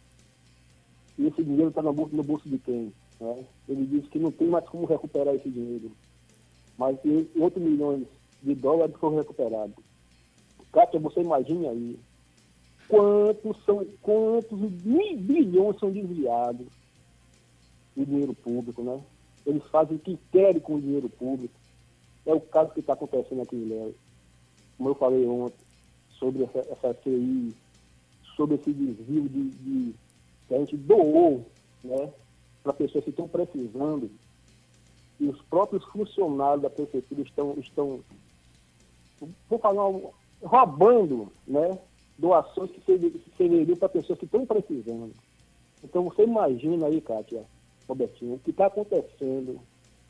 E esse dinheiro está no bolso, no bolso de quem? Né? Ele disse que não tem mais como recuperar esse dinheiro. Mas oito milhões de dólares foram recuperados. Kátia, você imagina aí quantos, são, quantos bilhões são desviados de dinheiro público, né? Eles fazem o que querem com o dinheiro público. É o caso que está acontecendo aqui em Ilhéus. Como eu falei ontem, sobre essa, essa C I, sobre esse desvio de, de, que a gente doou, né, para pessoas que estão precisando. E os próprios funcionários da prefeitura estão, estão vou falar, roubando, né, doações que serviriam para pessoas que estão precisando. Então você imagina aí, Kátia, Robertinho, o que está acontecendo.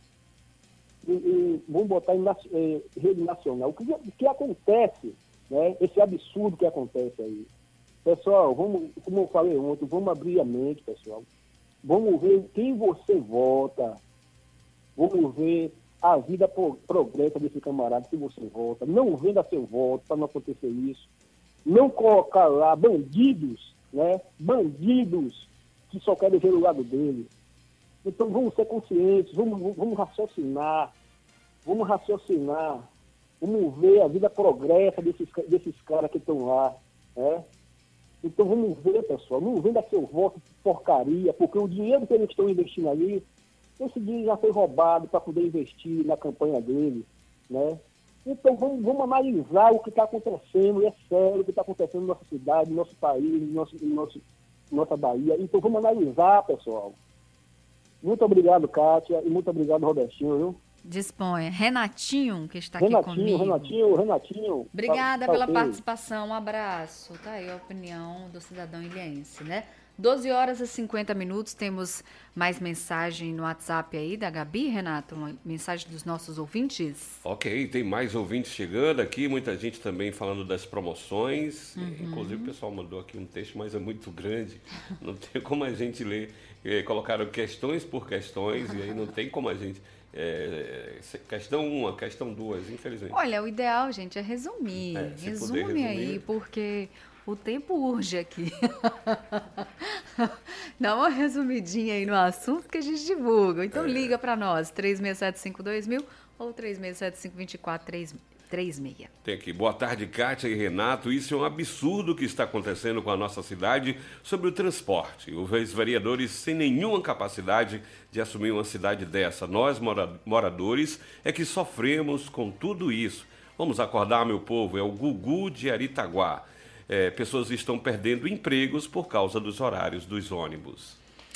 E, e vamos botar em eh, rede nacional. O que, o que acontece, né, esse absurdo que acontece aí. Pessoal, vamos, como eu falei ontem, vamos abrir a mente, pessoal. Vamos ver quem você vota. Vamos ver a vida progressa desse camarada que você vota. Não venda seu voto para não acontecer isso. Não colocar lá bandidos, né? Bandidos que só querem ver o lado dele. Então vamos ser conscientes, vamos, vamos raciocinar, vamos raciocinar, vamos ver a vida progressa desses, desses caras que estão lá, né? Então vamos ver, pessoal, não venda seu voto de porcaria, porque o dinheiro que eles estão investindo ali, esse dinheiro já foi roubado para poder investir na campanha dele, né? Então vamos, vamos analisar o que está acontecendo, e é sério o que está acontecendo na nossa cidade, no nosso país, no nosso, no nosso, nossa Bahia. Então vamos analisar, pessoal. Muito obrigado, Kátia, e muito obrigado, Robertinho, viu? Disponha. Renatinho, que está Renatinho, aqui comigo. Renatinho, Renatinho. Obrigada tá, tá pela okay. participação, um abraço. Tá aí a opinião do cidadão ilhense, né? doze horas e cinquenta minutos, temos mais mensagem no WhatsApp aí da Gabi, Renato, uma mensagem dos nossos ouvintes. Ok, tem mais ouvintes chegando aqui, muita gente também falando das promoções, uhum. Inclusive o pessoal mandou aqui um texto, mas é muito grande, não tem como a gente ler, é, colocaram questões por questões, e aí não tem como a gente... É, questão uma, questão duas, infelizmente. Olha, o ideal, gente, é resumir. É, Resume resumir. aí, porque o tempo urge aqui. Dá uma resumidinha aí no assunto que a gente divulga. Então é. Liga para nós, três seis sete cinco dois mil ou três seis sete cinco dois quatro três seis. Tem aqui, boa tarde, Kátia e Renato. Isso é um absurdo que está acontecendo com a nossa cidade sobre o transporte. Os vereadores sem nenhuma capacidade de assumir uma cidade dessa. Nós, mora- moradores, é que sofremos com tudo isso. Vamos acordar, meu povo, é o Gugu de Aritaguá. É, pessoas estão perdendo empregos por causa dos horários dos ônibus.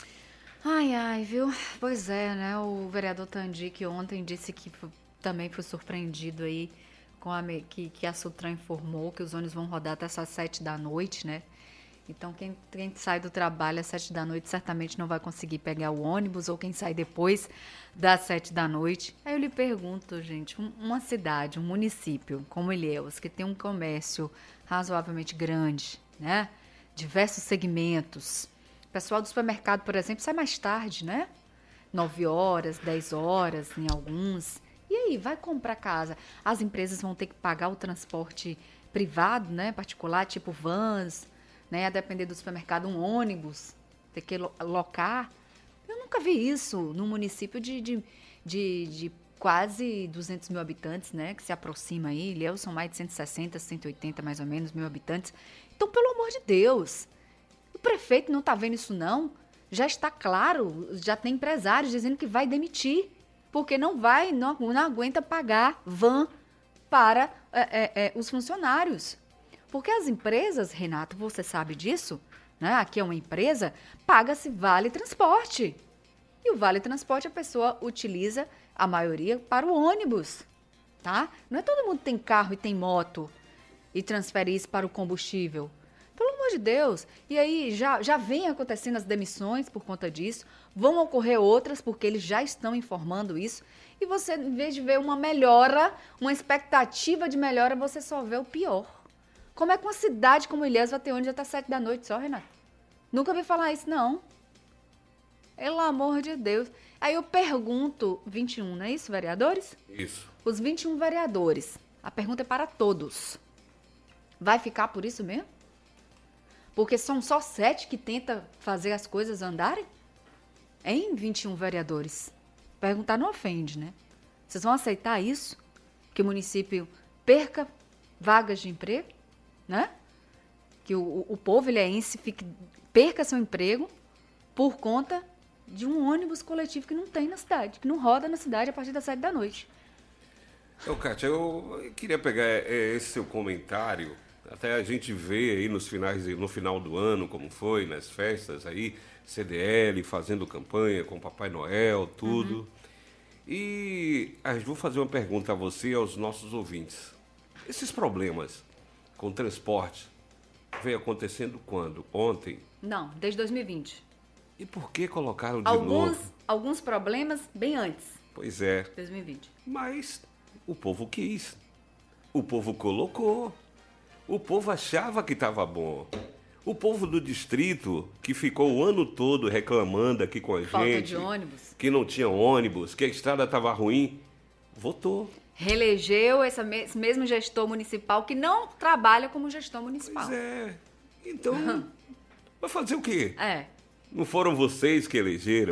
Ai, ai, viu? Pois é, né? O vereador Tandi, que ontem disse que f- também foi surpreendido aí com a me- que, que a Sutran informou que os ônibus vão rodar até às sete da noite, né? Então, quem, quem sai do trabalho às sete da noite certamente não vai conseguir pegar o ônibus, ou quem sai depois das sete da noite. Aí eu lhe pergunto, gente, um, uma cidade, um município como Ilhéus, que tem um comércio razoavelmente grande, né? Diversos segmentos. O pessoal do supermercado, por exemplo, sai mais tarde, né? nove horas, dez horas em alguns. E aí, vai comprar casa. As empresas vão ter que pagar o transporte privado, né? Particular, tipo vans, né? A depender do supermercado, um ônibus, ter que lo- locar. Eu nunca vi isso num município de, de, de, de quase duzentos mil habitantes, né? Que se aproxima aí. Ilhéus são mais de cento e sessenta, cento e oitenta mais ou menos mil habitantes. Então, pelo amor de Deus, o prefeito não está vendo isso, não. Já está claro, já tem empresários dizendo que vai demitir, porque não vai, não, não aguenta pagar van para é, é, é, os funcionários. Porque as empresas, Renato, você sabe disso, né? Aqui é uma empresa, paga-se vale transporte. E o vale transporte a pessoa utiliza, a maioria, para o ônibus, tá? Não é todo mundo que tem carro e tem moto e transfere isso para o combustível. Pelo amor de Deus. E aí já, já vem acontecendo as demissões por conta disso. Vão ocorrer outras, porque eles já estão informando isso. E você, em vez de ver uma melhora, uma expectativa de melhora, você só vê o pior. Como é que uma cidade como Ilhéus vai ter ônibus até sete da noite só, Renato? Nunca ouvi falar isso, não. Pelo amor de Deus. Aí eu pergunto, vinte e um, não é isso, vereadores? Isso. Os vinte e um vereadores. A pergunta é para todos. Vai ficar por isso mesmo? Porque são só sete que tentam fazer as coisas andarem? Hein, vinte e um vereadores? Perguntar não ofende, né? Vocês vão aceitar isso? Que o município perca vagas de emprego? Né? Que o, o povo ilhéense fique, perca seu emprego por conta de um ônibus coletivo que não tem na cidade, que não roda na cidade a partir das sete da noite. Então, Kátia, eu queria pegar esse seu comentário. Até a gente vê aí nos finais, no final do ano, como foi, nas festas aí, C D L fazendo campanha com Papai Noel, tudo. Uhum. E ah, vou fazer uma pergunta a você e aos nossos ouvintes. Esses problemas com transporte vem acontecendo quando? Ontem? Não, desde dois mil e vinte. E por que colocaram de alguns, novo? Alguns problemas bem antes. Pois é. dois mil e vinte. Mas o povo quis. O povo colocou. O povo achava que estava bom. O povo do distrito, que ficou o ano todo reclamando aqui com a Falta gente... de ônibus. Que não tinha ônibus, que a estrada estava ruim, votou. Reelegeu esse mesmo gestor municipal que não trabalha como gestor municipal. Pois é. Então, vai fazer o quê? É. Não foram vocês que elegeram? É.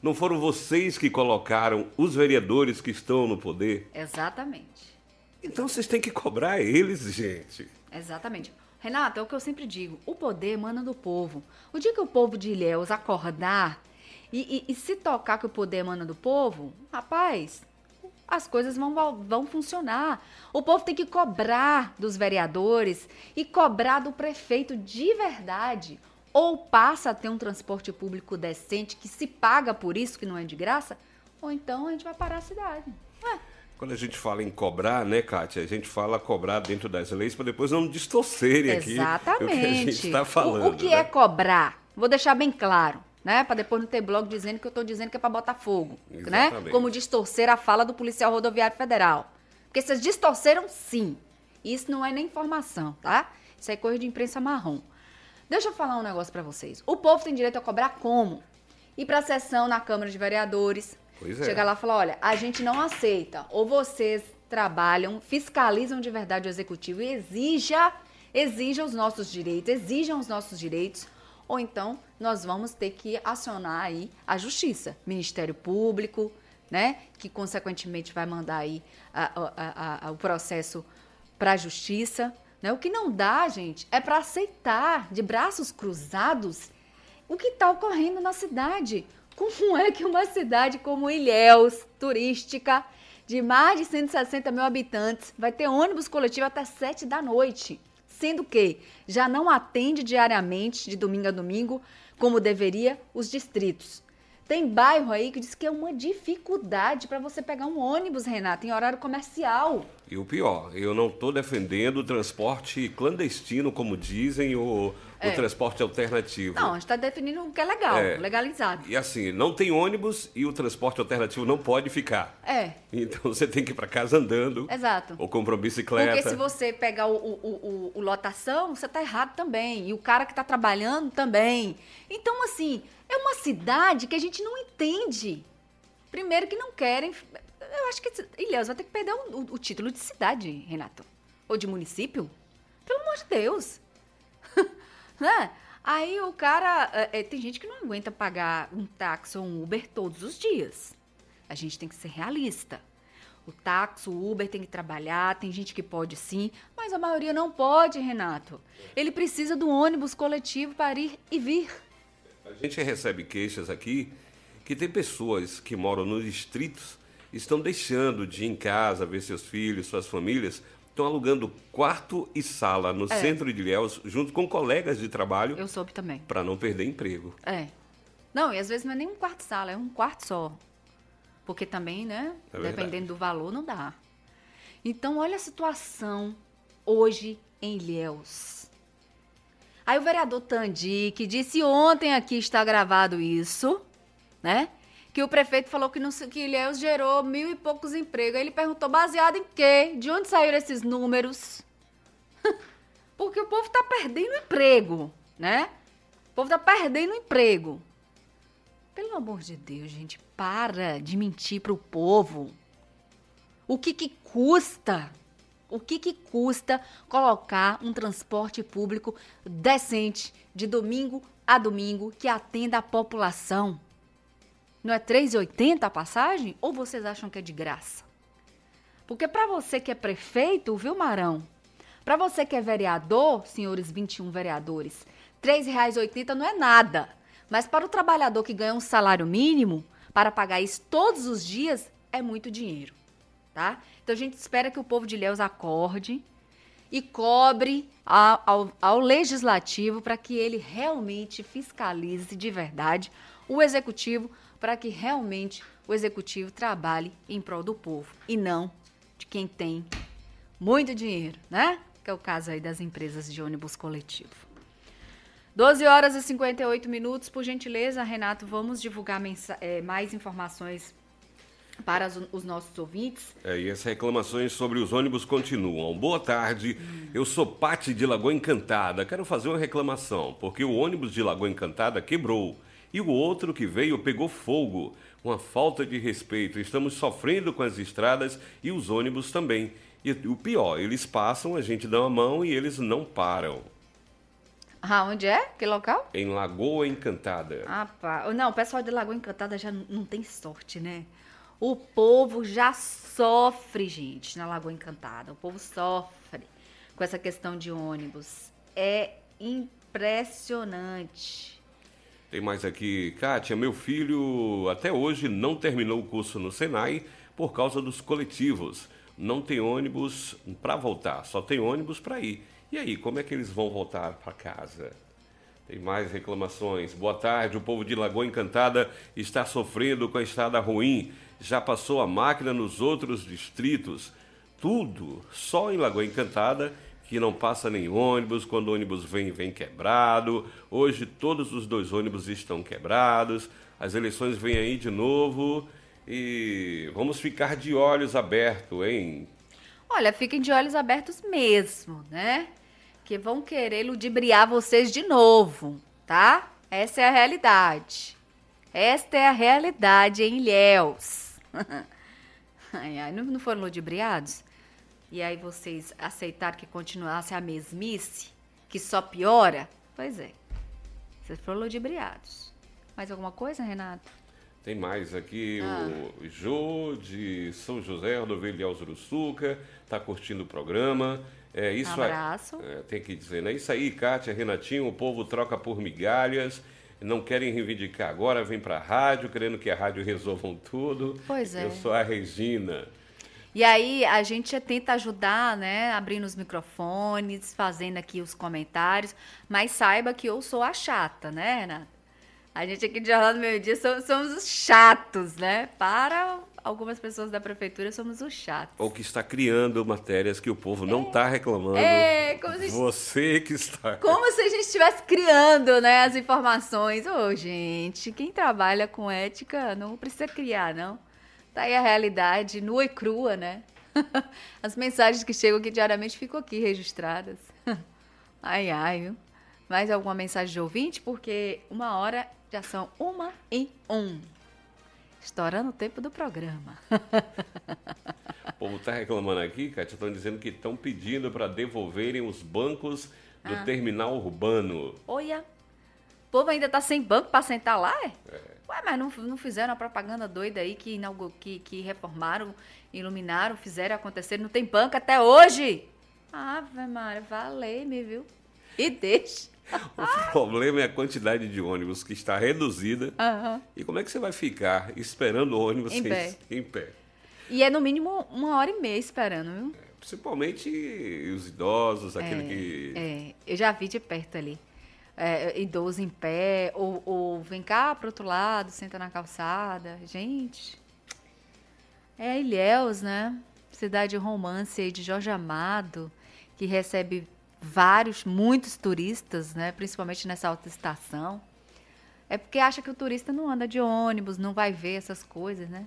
Não foram vocês que colocaram os vereadores que estão no poder? Exatamente. Então vocês têm que cobrar eles, gente. Exatamente. Renata, é o que eu sempre digo, o poder emana do povo. O dia que o povo de Ilhéus acordar e, e, e se tocar que o poder emana do povo, rapaz, as coisas vão, vão funcionar. O povo tem que cobrar dos vereadores e cobrar do prefeito de verdade. Ou passa a ter um transporte público decente que se paga por isso, que não é de graça, ou então a gente vai parar a cidade. Ué. Quando a gente fala em cobrar, né, Kátia? A gente fala cobrar dentro das leis para depois não distorcerem aqui Exatamente. o que a gente está falando. O, o que né? é cobrar? Vou deixar bem claro, né? Para depois não ter blog dizendo que eu estou dizendo que é para botar fogo, né? Como distorcer a fala do policial rodoviário federal. Porque vocês distorceram sim. Isso não é nem informação, tá? Isso é coisa de imprensa marrom. Deixa eu falar um negócio para vocês. O povo tem direito a cobrar como? Ir para a sessão na Câmara de Vereadores. Pois é. Chegar lá e falar, olha, a gente não aceita. Ou vocês trabalham, fiscalizam de verdade o executivo e exija, exija os nossos direitos, exijam os nossos direitos. Ou então nós vamos ter que acionar aí a Justiça, Ministério Público, né? Que consequentemente vai mandar aí a, a, a, a, o processo para a Justiça. Né? O que não dá, gente, é para aceitar de braços cruzados o que está ocorrendo na cidade. Como é que uma cidade como Ilhéus, turística, de mais de cento e sessenta mil habitantes, vai ter ônibus coletivo até sete da noite? Sendo que já não atende diariamente, de domingo a domingo, como deveria, os distritos. Tem bairro aí que diz que é uma dificuldade para você pegar um ônibus, Renata, em horário comercial. E o pior, eu não estou defendendo o transporte clandestino, como dizem, ou é. o transporte alternativo. Não, a gente está definindo o que é legal, é. legalizado. E assim, não tem ônibus e o transporte alternativo não pode ficar. É. Então você tem que ir para casa andando. Exato. Ou comprar uma bicicleta. Porque se você pegar o, o, o, o lotação, você está errado também. E o cara que está trabalhando também. Então, assim, é uma cidade que a gente não entende. Primeiro que não querem... Eu acho que Ilhéus vai ter que perder o, o, o título de cidade, Renato. Ou de município. Pelo amor de Deus. Né? Aí o cara... É, tem gente que não aguenta pagar um táxi ou um Uber todos os dias. A gente tem que ser realista. O táxi, o Uber tem que trabalhar, tem gente que pode sim, mas a maioria não pode, Renato. Ele precisa do ônibus coletivo para ir e vir. A gente recebe queixas aqui que tem pessoas que moram nos distritos, estão deixando de ir em casa ver seus filhos, suas famílias, estão alugando quarto e sala no é. centro de Ilhéus, junto com colegas de trabalho. Eu soube também. Para não perder emprego. É. Não, e às vezes não é nem um quarto e sala, é um quarto só. Porque também, né, é dependendo do valor, não dá. Então, olha a situação hoje em Ilhéus. Aí o vereador Tandi, que disse ontem aqui, está gravado isso, né? Que o prefeito falou que, não, que Ilhéus gerou mil e poucos empregos. Aí ele perguntou, baseado em quê? De onde saíram esses números? Porque o povo está perdendo emprego, né? O povo está perdendo emprego. Pelo amor de Deus, gente, para de mentir para o povo. O que que custa? O que que custa colocar um transporte público decente de domingo a domingo que atenda a população? Não é três reais e oitenta centavos a passagem? Ou vocês acham que é de graça? Porque para você que é prefeito, viu, Marão? Para você que é vereador, senhores vinte e um vereadores, três reais e oitenta centavos não é nada. Mas para o trabalhador que ganha um salário mínimo, para pagar isso todos os dias, é muito dinheiro, tá? Então a gente espera que o povo de Ilhéus acorde e cobre ao, ao, ao legislativo para que ele realmente fiscalize de verdade o executivo, para que realmente o executivo trabalhe em prol do povo e não de quem tem muito dinheiro, né? Que é o caso aí das empresas de ônibus coletivo. doze horas e cinquenta e oito minutos. Por gentileza, Renato, vamos divulgar mensa- é, mais informações para os, os nossos ouvintes. É, e as reclamações sobre os ônibus continuam. Boa tarde, hum. eu sou Pati de Lagoa Encantada. Quero fazer uma reclamação, porque o ônibus de Lagoa Encantada quebrou e o outro que veio pegou fogo. Uma falta de respeito. Estamos sofrendo com as estradas e os ônibus também. E o pior, eles passam, a gente dá uma mão e eles não param. Ah, onde é? Que local? Em Lagoa Encantada. Ah, pá. Não, o pessoal de Lagoa Encantada já não, não tem sorte, né? O povo já sofre, gente, na Lagoa Encantada. O povo sofre com essa questão de ônibus. É impressionante. Tem mais aqui, Kátia, meu filho até hoje não terminou o curso no Senai por causa dos coletivos. Não tem ônibus para voltar, só tem ônibus para ir. E aí, como é que eles vão voltar para casa? Tem mais reclamações. Boa tarde, o povo de Lagoa Encantada está sofrendo com a estrada ruim. Já passou a máquina nos outros distritos. Tudo só em Lagoa Encantada, que não passa nem ônibus. Quando o ônibus vem, vem quebrado. Hoje todos os dois ônibus estão quebrados. As eleições vêm aí de novo e vamos ficar de olhos abertos, hein? Olha, fiquem de olhos abertos mesmo, né? Que vão querer ludibriar vocês de novo, tá? Essa é a realidade. Esta é a realidade em Ilhéus. Ai, ai, não, não foram ludibriados? E aí vocês aceitaram que continuasse a mesmice, que só piora? Pois é, vocês foram ludibriados. Mais alguma coisa, Renato? Tem mais aqui, ah. o Jô de São José, Rodovia Ilhéus Uruçuca, está curtindo o programa. É isso. Abraço. Aí, é, tem que dizer, né? Isso aí, Kátia, Renatinho, o povo troca por migalhas, não querem reivindicar agora, vem para a rádio, querendo que a rádio resolvam tudo. Pois é. Eu sou a Regina. E aí a gente tenta ajudar, né, abrindo os microfones, fazendo aqui os comentários, mas saiba que eu sou a chata, né, Renata? A gente aqui de Jornal do Meio Dia somos, somos os chatos, né? Para algumas pessoas da prefeitura somos os chatos. Ou que está criando matérias que o povo não está reclamando. É, como se... Você que está... Como se a gente estivesse criando, né, as informações. Ô, oh, gente, quem trabalha com ética não precisa criar, não. Tá aí a realidade, nua e crua, né? As mensagens que chegam aqui diariamente ficam aqui registradas. Ai, ai, viu? Mais alguma mensagem de ouvinte? Porque uma hora já são uma em um. Estourando o tempo do programa. O povo está reclamando aqui, Kátia, estão dizendo que estão pedindo para devolverem os bancos do ah. terminal urbano. Olha, o povo ainda está sem banco para sentar lá, é? é? Ué, mas não, não fizeram a propaganda doida aí que, que, que reformaram, iluminaram, fizeram acontecer, não tem banco até hoje? Ave Maria, valeu-me, viu? E deixa. O problema é a quantidade de ônibus que está reduzida. Uhum. E como é que você vai ficar esperando o ônibus em, sem, pé. em pé? E é no mínimo uma hora e meia esperando, viu? É, principalmente os idosos, aquele é, que... É, eu já vi de perto ali. É, idoso em pé, ou, ou vem cá pro outro lado, senta na calçada. Gente, é Ilhéus, né? Cidade romance aí de Jorge Amado, que recebe vários, muitos turistas, né? Principalmente nessa autoestação. É porque acha que o turista não anda de ônibus, não vai ver essas coisas, né?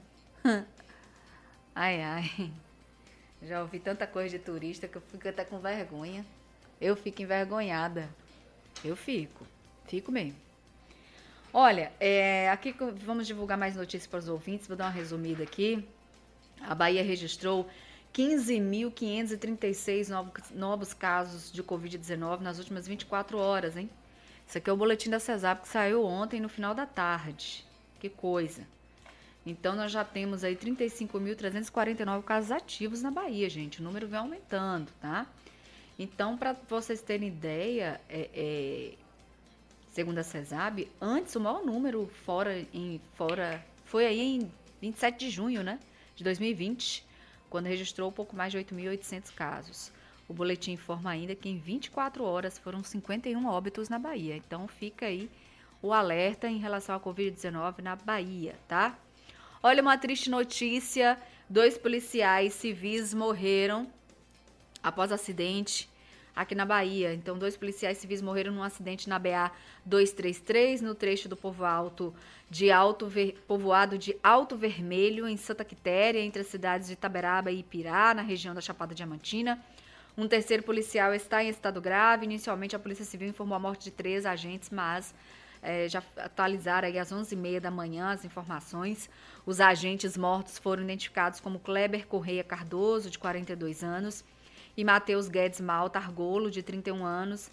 Ai, ai. Já ouvi tanta coisa de turista que eu fico até com vergonha. Eu fico envergonhada. Eu fico. Fico mesmo. Olha, é, aqui vamos divulgar mais notícias para os ouvintes. Vou dar uma resumida aqui. A Bahia registrou quinze mil quinhentos e trinta e seis novos, novos casos de covid dezenove nas últimas vinte e quatro horas, hein? Isso aqui é o boletim da CESAP que saiu ontem no final da tarde. Que coisa. Então, nós já temos aí trinta e cinco mil trezentos e quarenta e nove casos ativos na Bahia, gente. O número vem aumentando, tá? Então, para vocês terem ideia, é, é, segundo a CESAB, antes o maior número fora, em, fora foi aí em vinte e sete de junho, né, de dois mil e vinte, quando registrou um pouco mais de oito mil e oitocentos casos. O boletim informa ainda que em vinte e quatro horas foram cinquenta e um óbitos na Bahia. Então, fica aí o alerta em relação à covid dezenove na Bahia, tá? Olha, uma triste notícia, dois policiais civis morreram após acidente aqui na Bahia. Então, dois policiais civis morreram num acidente na B A duzentos e trinta e três, no trecho do povoado de Alto, Ver... povoado de Alto Vermelho, em Santa Quitéria, entre as cidades de Itaberaba e Ipirá, na região da Chapada Diamantina. Um terceiro policial está em estado grave. Inicialmente, a Polícia Civil informou a morte de três agentes, mas é, já atualizaram aí às onze e meia da manhã as informações. Os agentes mortos foram identificados como Kleber Correia Cardoso, de quarenta e dois anos, e Matheus Guedes Malta Argolo, de trinta e um anos,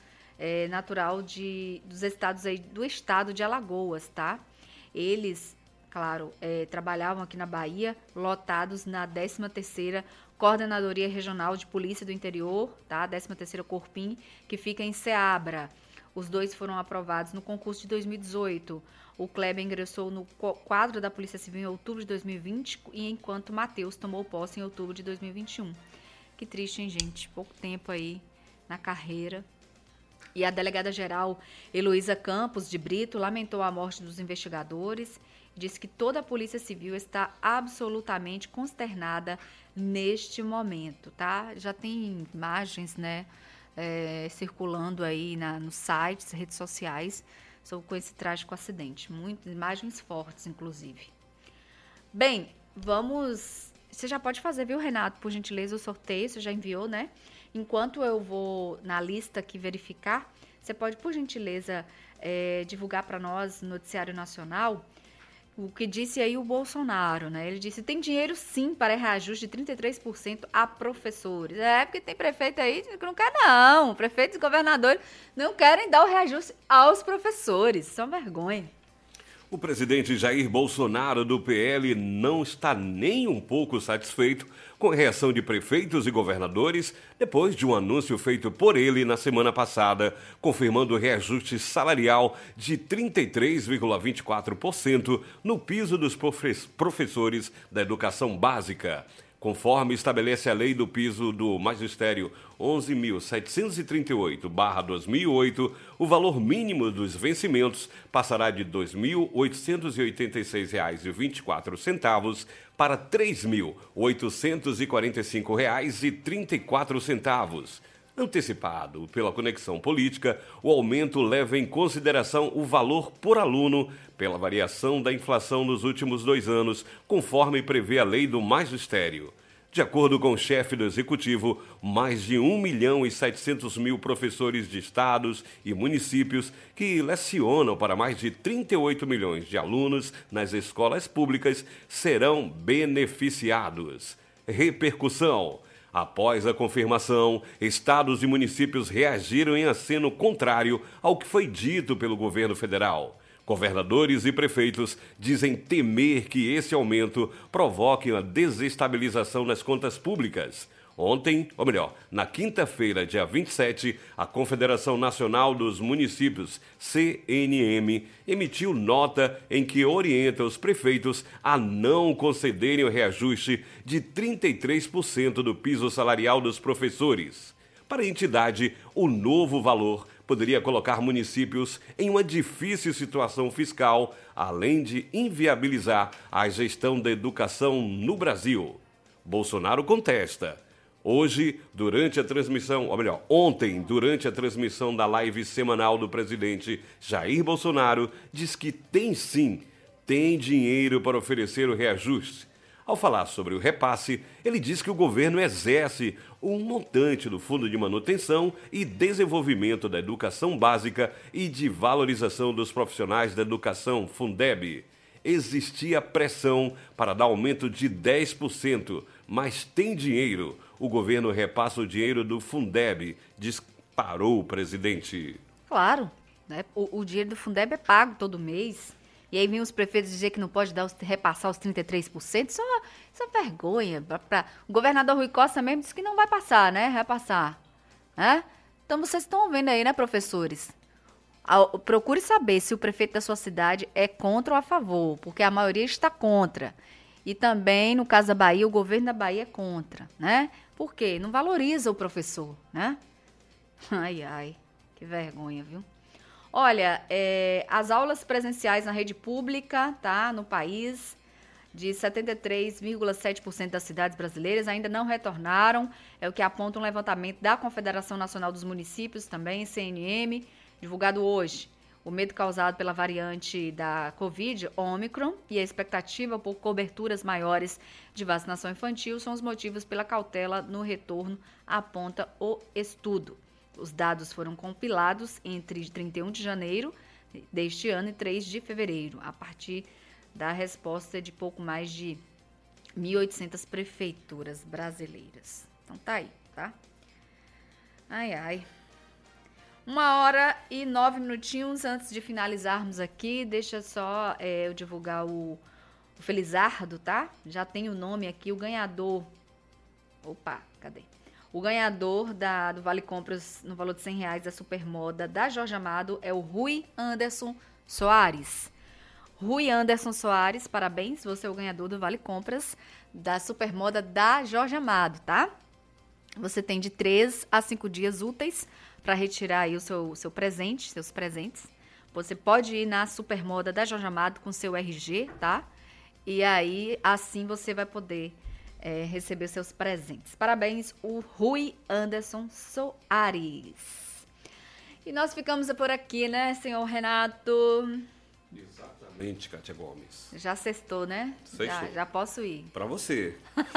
é, natural de, dos estados aí, do estado de Alagoas, tá? Eles, claro, é, trabalhavam aqui na Bahia, lotados na décima terceira Coordenadoria Regional de Polícia do Interior, tá? décima terceira Corpim, que fica em Ceabra. Os dois foram aprovados no concurso de dois mil e dezoito. O Kleber ingressou no quadro da Polícia Civil em outubro de dois mil e vinte, e enquanto Matheus tomou posse em outubro de dois mil e vinte e um. Que triste, hein, gente? Pouco tempo aí na carreira. E a delegada-geral Heloísa Campos de Brito lamentou a morte dos investigadores e disse que toda a Polícia Civil está absolutamente consternada neste momento, tá? Já tem imagens, né, é, circulando aí na, nos sites, redes sociais, sobre com esse trágico acidente. Muitas imagens fortes, inclusive. Bem, vamos... Você já pode fazer, viu, Renato? Por gentileza, o sorteio, você já enviou, né? Enquanto eu vou na lista aqui verificar, você pode, por gentileza, é, divulgar para nós no Noticiário Nacional o que disse aí o Bolsonaro, né? Ele disse, tem dinheiro sim para reajuste de trinta e três por cento a professores. É, porque tem prefeito aí que não quer não. Prefeitos e governadores não querem dar o reajuste aos professores. Isso é uma vergonha. O presidente Jair Bolsonaro, do P L, não está nem um pouco satisfeito com a reação de prefeitos e governadores depois de um anúncio feito por ele na semana passada, confirmando o reajuste salarial de trinta e três vírgula vinte e quatro por cento no piso dos professores da educação básica. Conforme estabelece a lei do piso do magistério onze mil setecentos e trinta e oito barra dois mil e oito, o valor mínimo dos vencimentos passará de dois mil oitocentos e oitenta e seis reais e vinte e quatro centavos para três mil oitocentos e quarenta e cinco reais e trinta e quatro centavos. Antecipado pela Conexão Política, o aumento leva em consideração o valor por aluno pela variação da inflação nos últimos dois anos, conforme prevê a lei do magistério. De acordo com o chefe do Executivo, mais de um milhão e setecentos mil professores de estados e municípios que lecionam para mais de trinta e oito milhões de alunos nas escolas públicas serão beneficiados. Repercussão. Após a confirmação, estados e municípios reagiram em aceno contrário ao que foi dito pelo governo federal. Governadores e prefeitos dizem temer que esse aumento provoque uma desestabilização nas contas públicas. Ontem, ou melhor, na quinta-feira, dia vinte e sete, a Confederação Nacional dos Municípios, C N M, emitiu nota em que orienta os prefeitos a não concederem o reajuste de trinta e três por cento do piso salarial dos professores. Para a entidade, o novo valor poderia colocar municípios em uma difícil situação fiscal, além de inviabilizar a gestão da educação no Brasil. Bolsonaro contesta. Hoje, durante a transmissão, ou melhor, ontem, durante a transmissão da live semanal do presidente Jair Bolsonaro, diz que tem sim, tem dinheiro para oferecer o reajuste. Ao falar sobre o repasse, ele diz que o governo exerce um montante do Fundo de Manutenção e Desenvolvimento da Educação Básica e de Valorização dos Profissionais da Educação, Fundeb. Existia pressão para dar aumento de dez por cento, mas tem dinheiro. O governo repassa o dinheiro do Fundeb, disparou o presidente. Claro, né? o, o dinheiro do Fundeb é pago todo mês. E aí vem os prefeitos dizer que não pode dar os, repassar os trinta e três por cento. Isso é uma, isso é uma vergonha. Pra, pra... O governador Rui Costa mesmo disse que não vai passar, né? Repassar. Né? Então vocês estão vendo aí, né, professores? Procure saber se o prefeito da sua cidade é contra ou a favor, porque a maioria está contra. E também, no caso da Bahia, o governo da Bahia é contra, né? Por quê? Não valoriza o professor, né? Ai, ai, que vergonha, viu? Olha, é, as aulas presenciais na rede pública, tá, no país, de setenta e três vírgula sete por cento das cidades brasileiras ainda não retornaram, é o que aponta um levantamento da Confederação Nacional dos Municípios, também, C N M, divulgado hoje. O medo causado pela variante da Covid, Ômicron, e a expectativa por coberturas maiores de vacinação infantil são os motivos pela cautela no retorno, aponta o estudo. Os dados foram compilados entre trinta e um de janeiro deste ano e três de fevereiro, a partir da resposta de pouco mais de mil e oitocentas prefeituras brasileiras. Então tá aí, tá? Ai, ai. Uma hora e nove minutinhos antes de finalizarmos aqui, deixa só é, eu divulgar o, o Felizardo, tá? Já tem o nome aqui, o ganhador. Opa, cadê? O ganhador da, do Vale Compras no valor de cem reais da Supermoda da Jorge Amado é o Rui Anderson Soares. Rui Anderson Soares, parabéns, você é o ganhador do Vale Compras da Supermoda da Jorge Amado, tá? Você tem de três a cinco dias úteis para retirar aí o seu, seu presente, seus presentes. Você pode ir na Supermoda da Jorge Amado com seu R G, tá? E aí, assim você vai poder é, receber seus presentes. Parabéns, o Rui Anderson Soares. E nós ficamos por aqui, né, senhor Renato? Exatamente, Kátia Gomes. Já sextou, né? Já, já posso ir. Para você.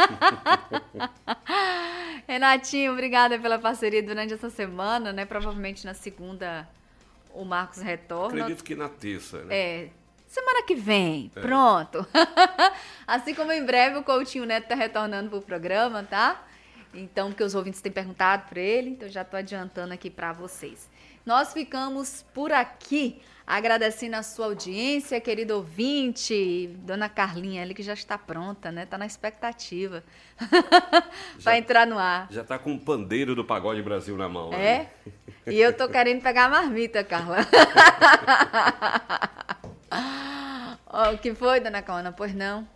Renatinho, obrigada pela parceria durante essa semana, né? Provavelmente na segunda o Marcos retorna. Acredito que na terça, né? É. Semana que vem, é. Pronto. Assim como em breve o Coutinho Neto tá retornando pro programa, tá? Então, porque os ouvintes têm perguntado para ele, então já tô adiantando aqui para vocês. Nós ficamos por aqui, agradecendo a sua audiência, querido ouvinte, dona Carlinha ali, que já está pronta, né? Tá na expectativa para entrar no ar. Já tá com o pandeiro do Pagode Brasil na mão. É? Né? E eu tô querendo pegar a marmita, Carla. O oh, que foi, dona Carla? Pois não?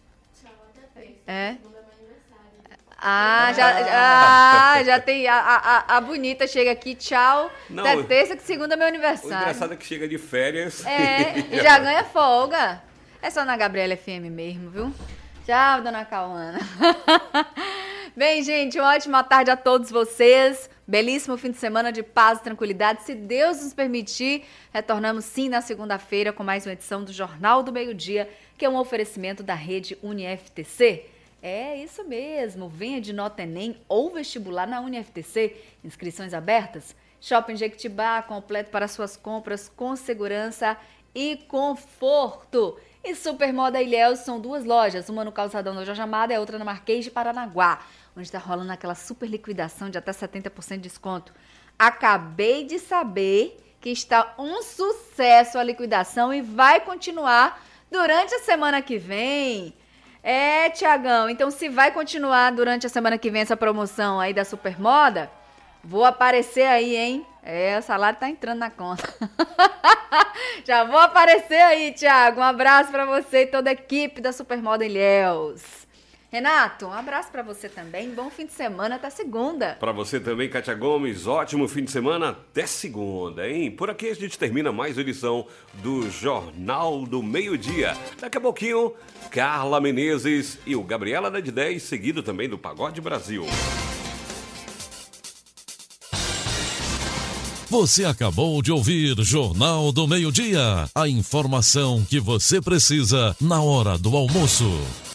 É? Ah, já, já, já tem. A, a, a bonita chega aqui, tchau. Não, da terça que segunda é meu aniversário. O engraçado é que chega de férias. É, e já ganha folga. É só na Gabriela F M mesmo, viu? Tchau, dona Cauana. Bem, gente, uma ótima tarde a todos vocês. Belíssimo fim de semana de paz e tranquilidade. Se Deus nos permitir, retornamos sim na segunda-feira com mais uma edição do Jornal do Meio-Dia, que é um oferecimento da rede UniFTC. É isso mesmo, venha de nota Enem ou vestibular na UniFTC, inscrições abertas, Shopping Jequitibá, completo para suas compras com segurança e conforto. E Supermoda Ilhéus são duas lojas, uma no Calçadão da Jorge Amado e a outra na Marquês de Paranaguá, onde está rolando aquela super liquidação de até setenta por cento de desconto. Acabei de saber que está um sucesso a liquidação e vai continuar durante a semana que vem. É, Tiagão, então se vai continuar durante a semana que vem essa promoção aí da Supermoda, vou aparecer aí, hein? É, o salário tá entrando na conta. Já vou aparecer aí, Tiago. Um abraço pra você e toda a equipe da Supermoda Ilhéus. Renato, um abraço pra você também. Bom fim de semana, até segunda. Pra você também, Kátia Gomes. Ótimo fim de semana, até segunda, hein? Por aqui a gente termina mais uma edição do Jornal do Meio-Dia. Daqui a pouquinho, Carla Menezes e o Gabriela da de dez, seguido também do Pagode Brasil. Você acabou de ouvir Jornal do Meio-Dia. A informação que você precisa na hora do almoço.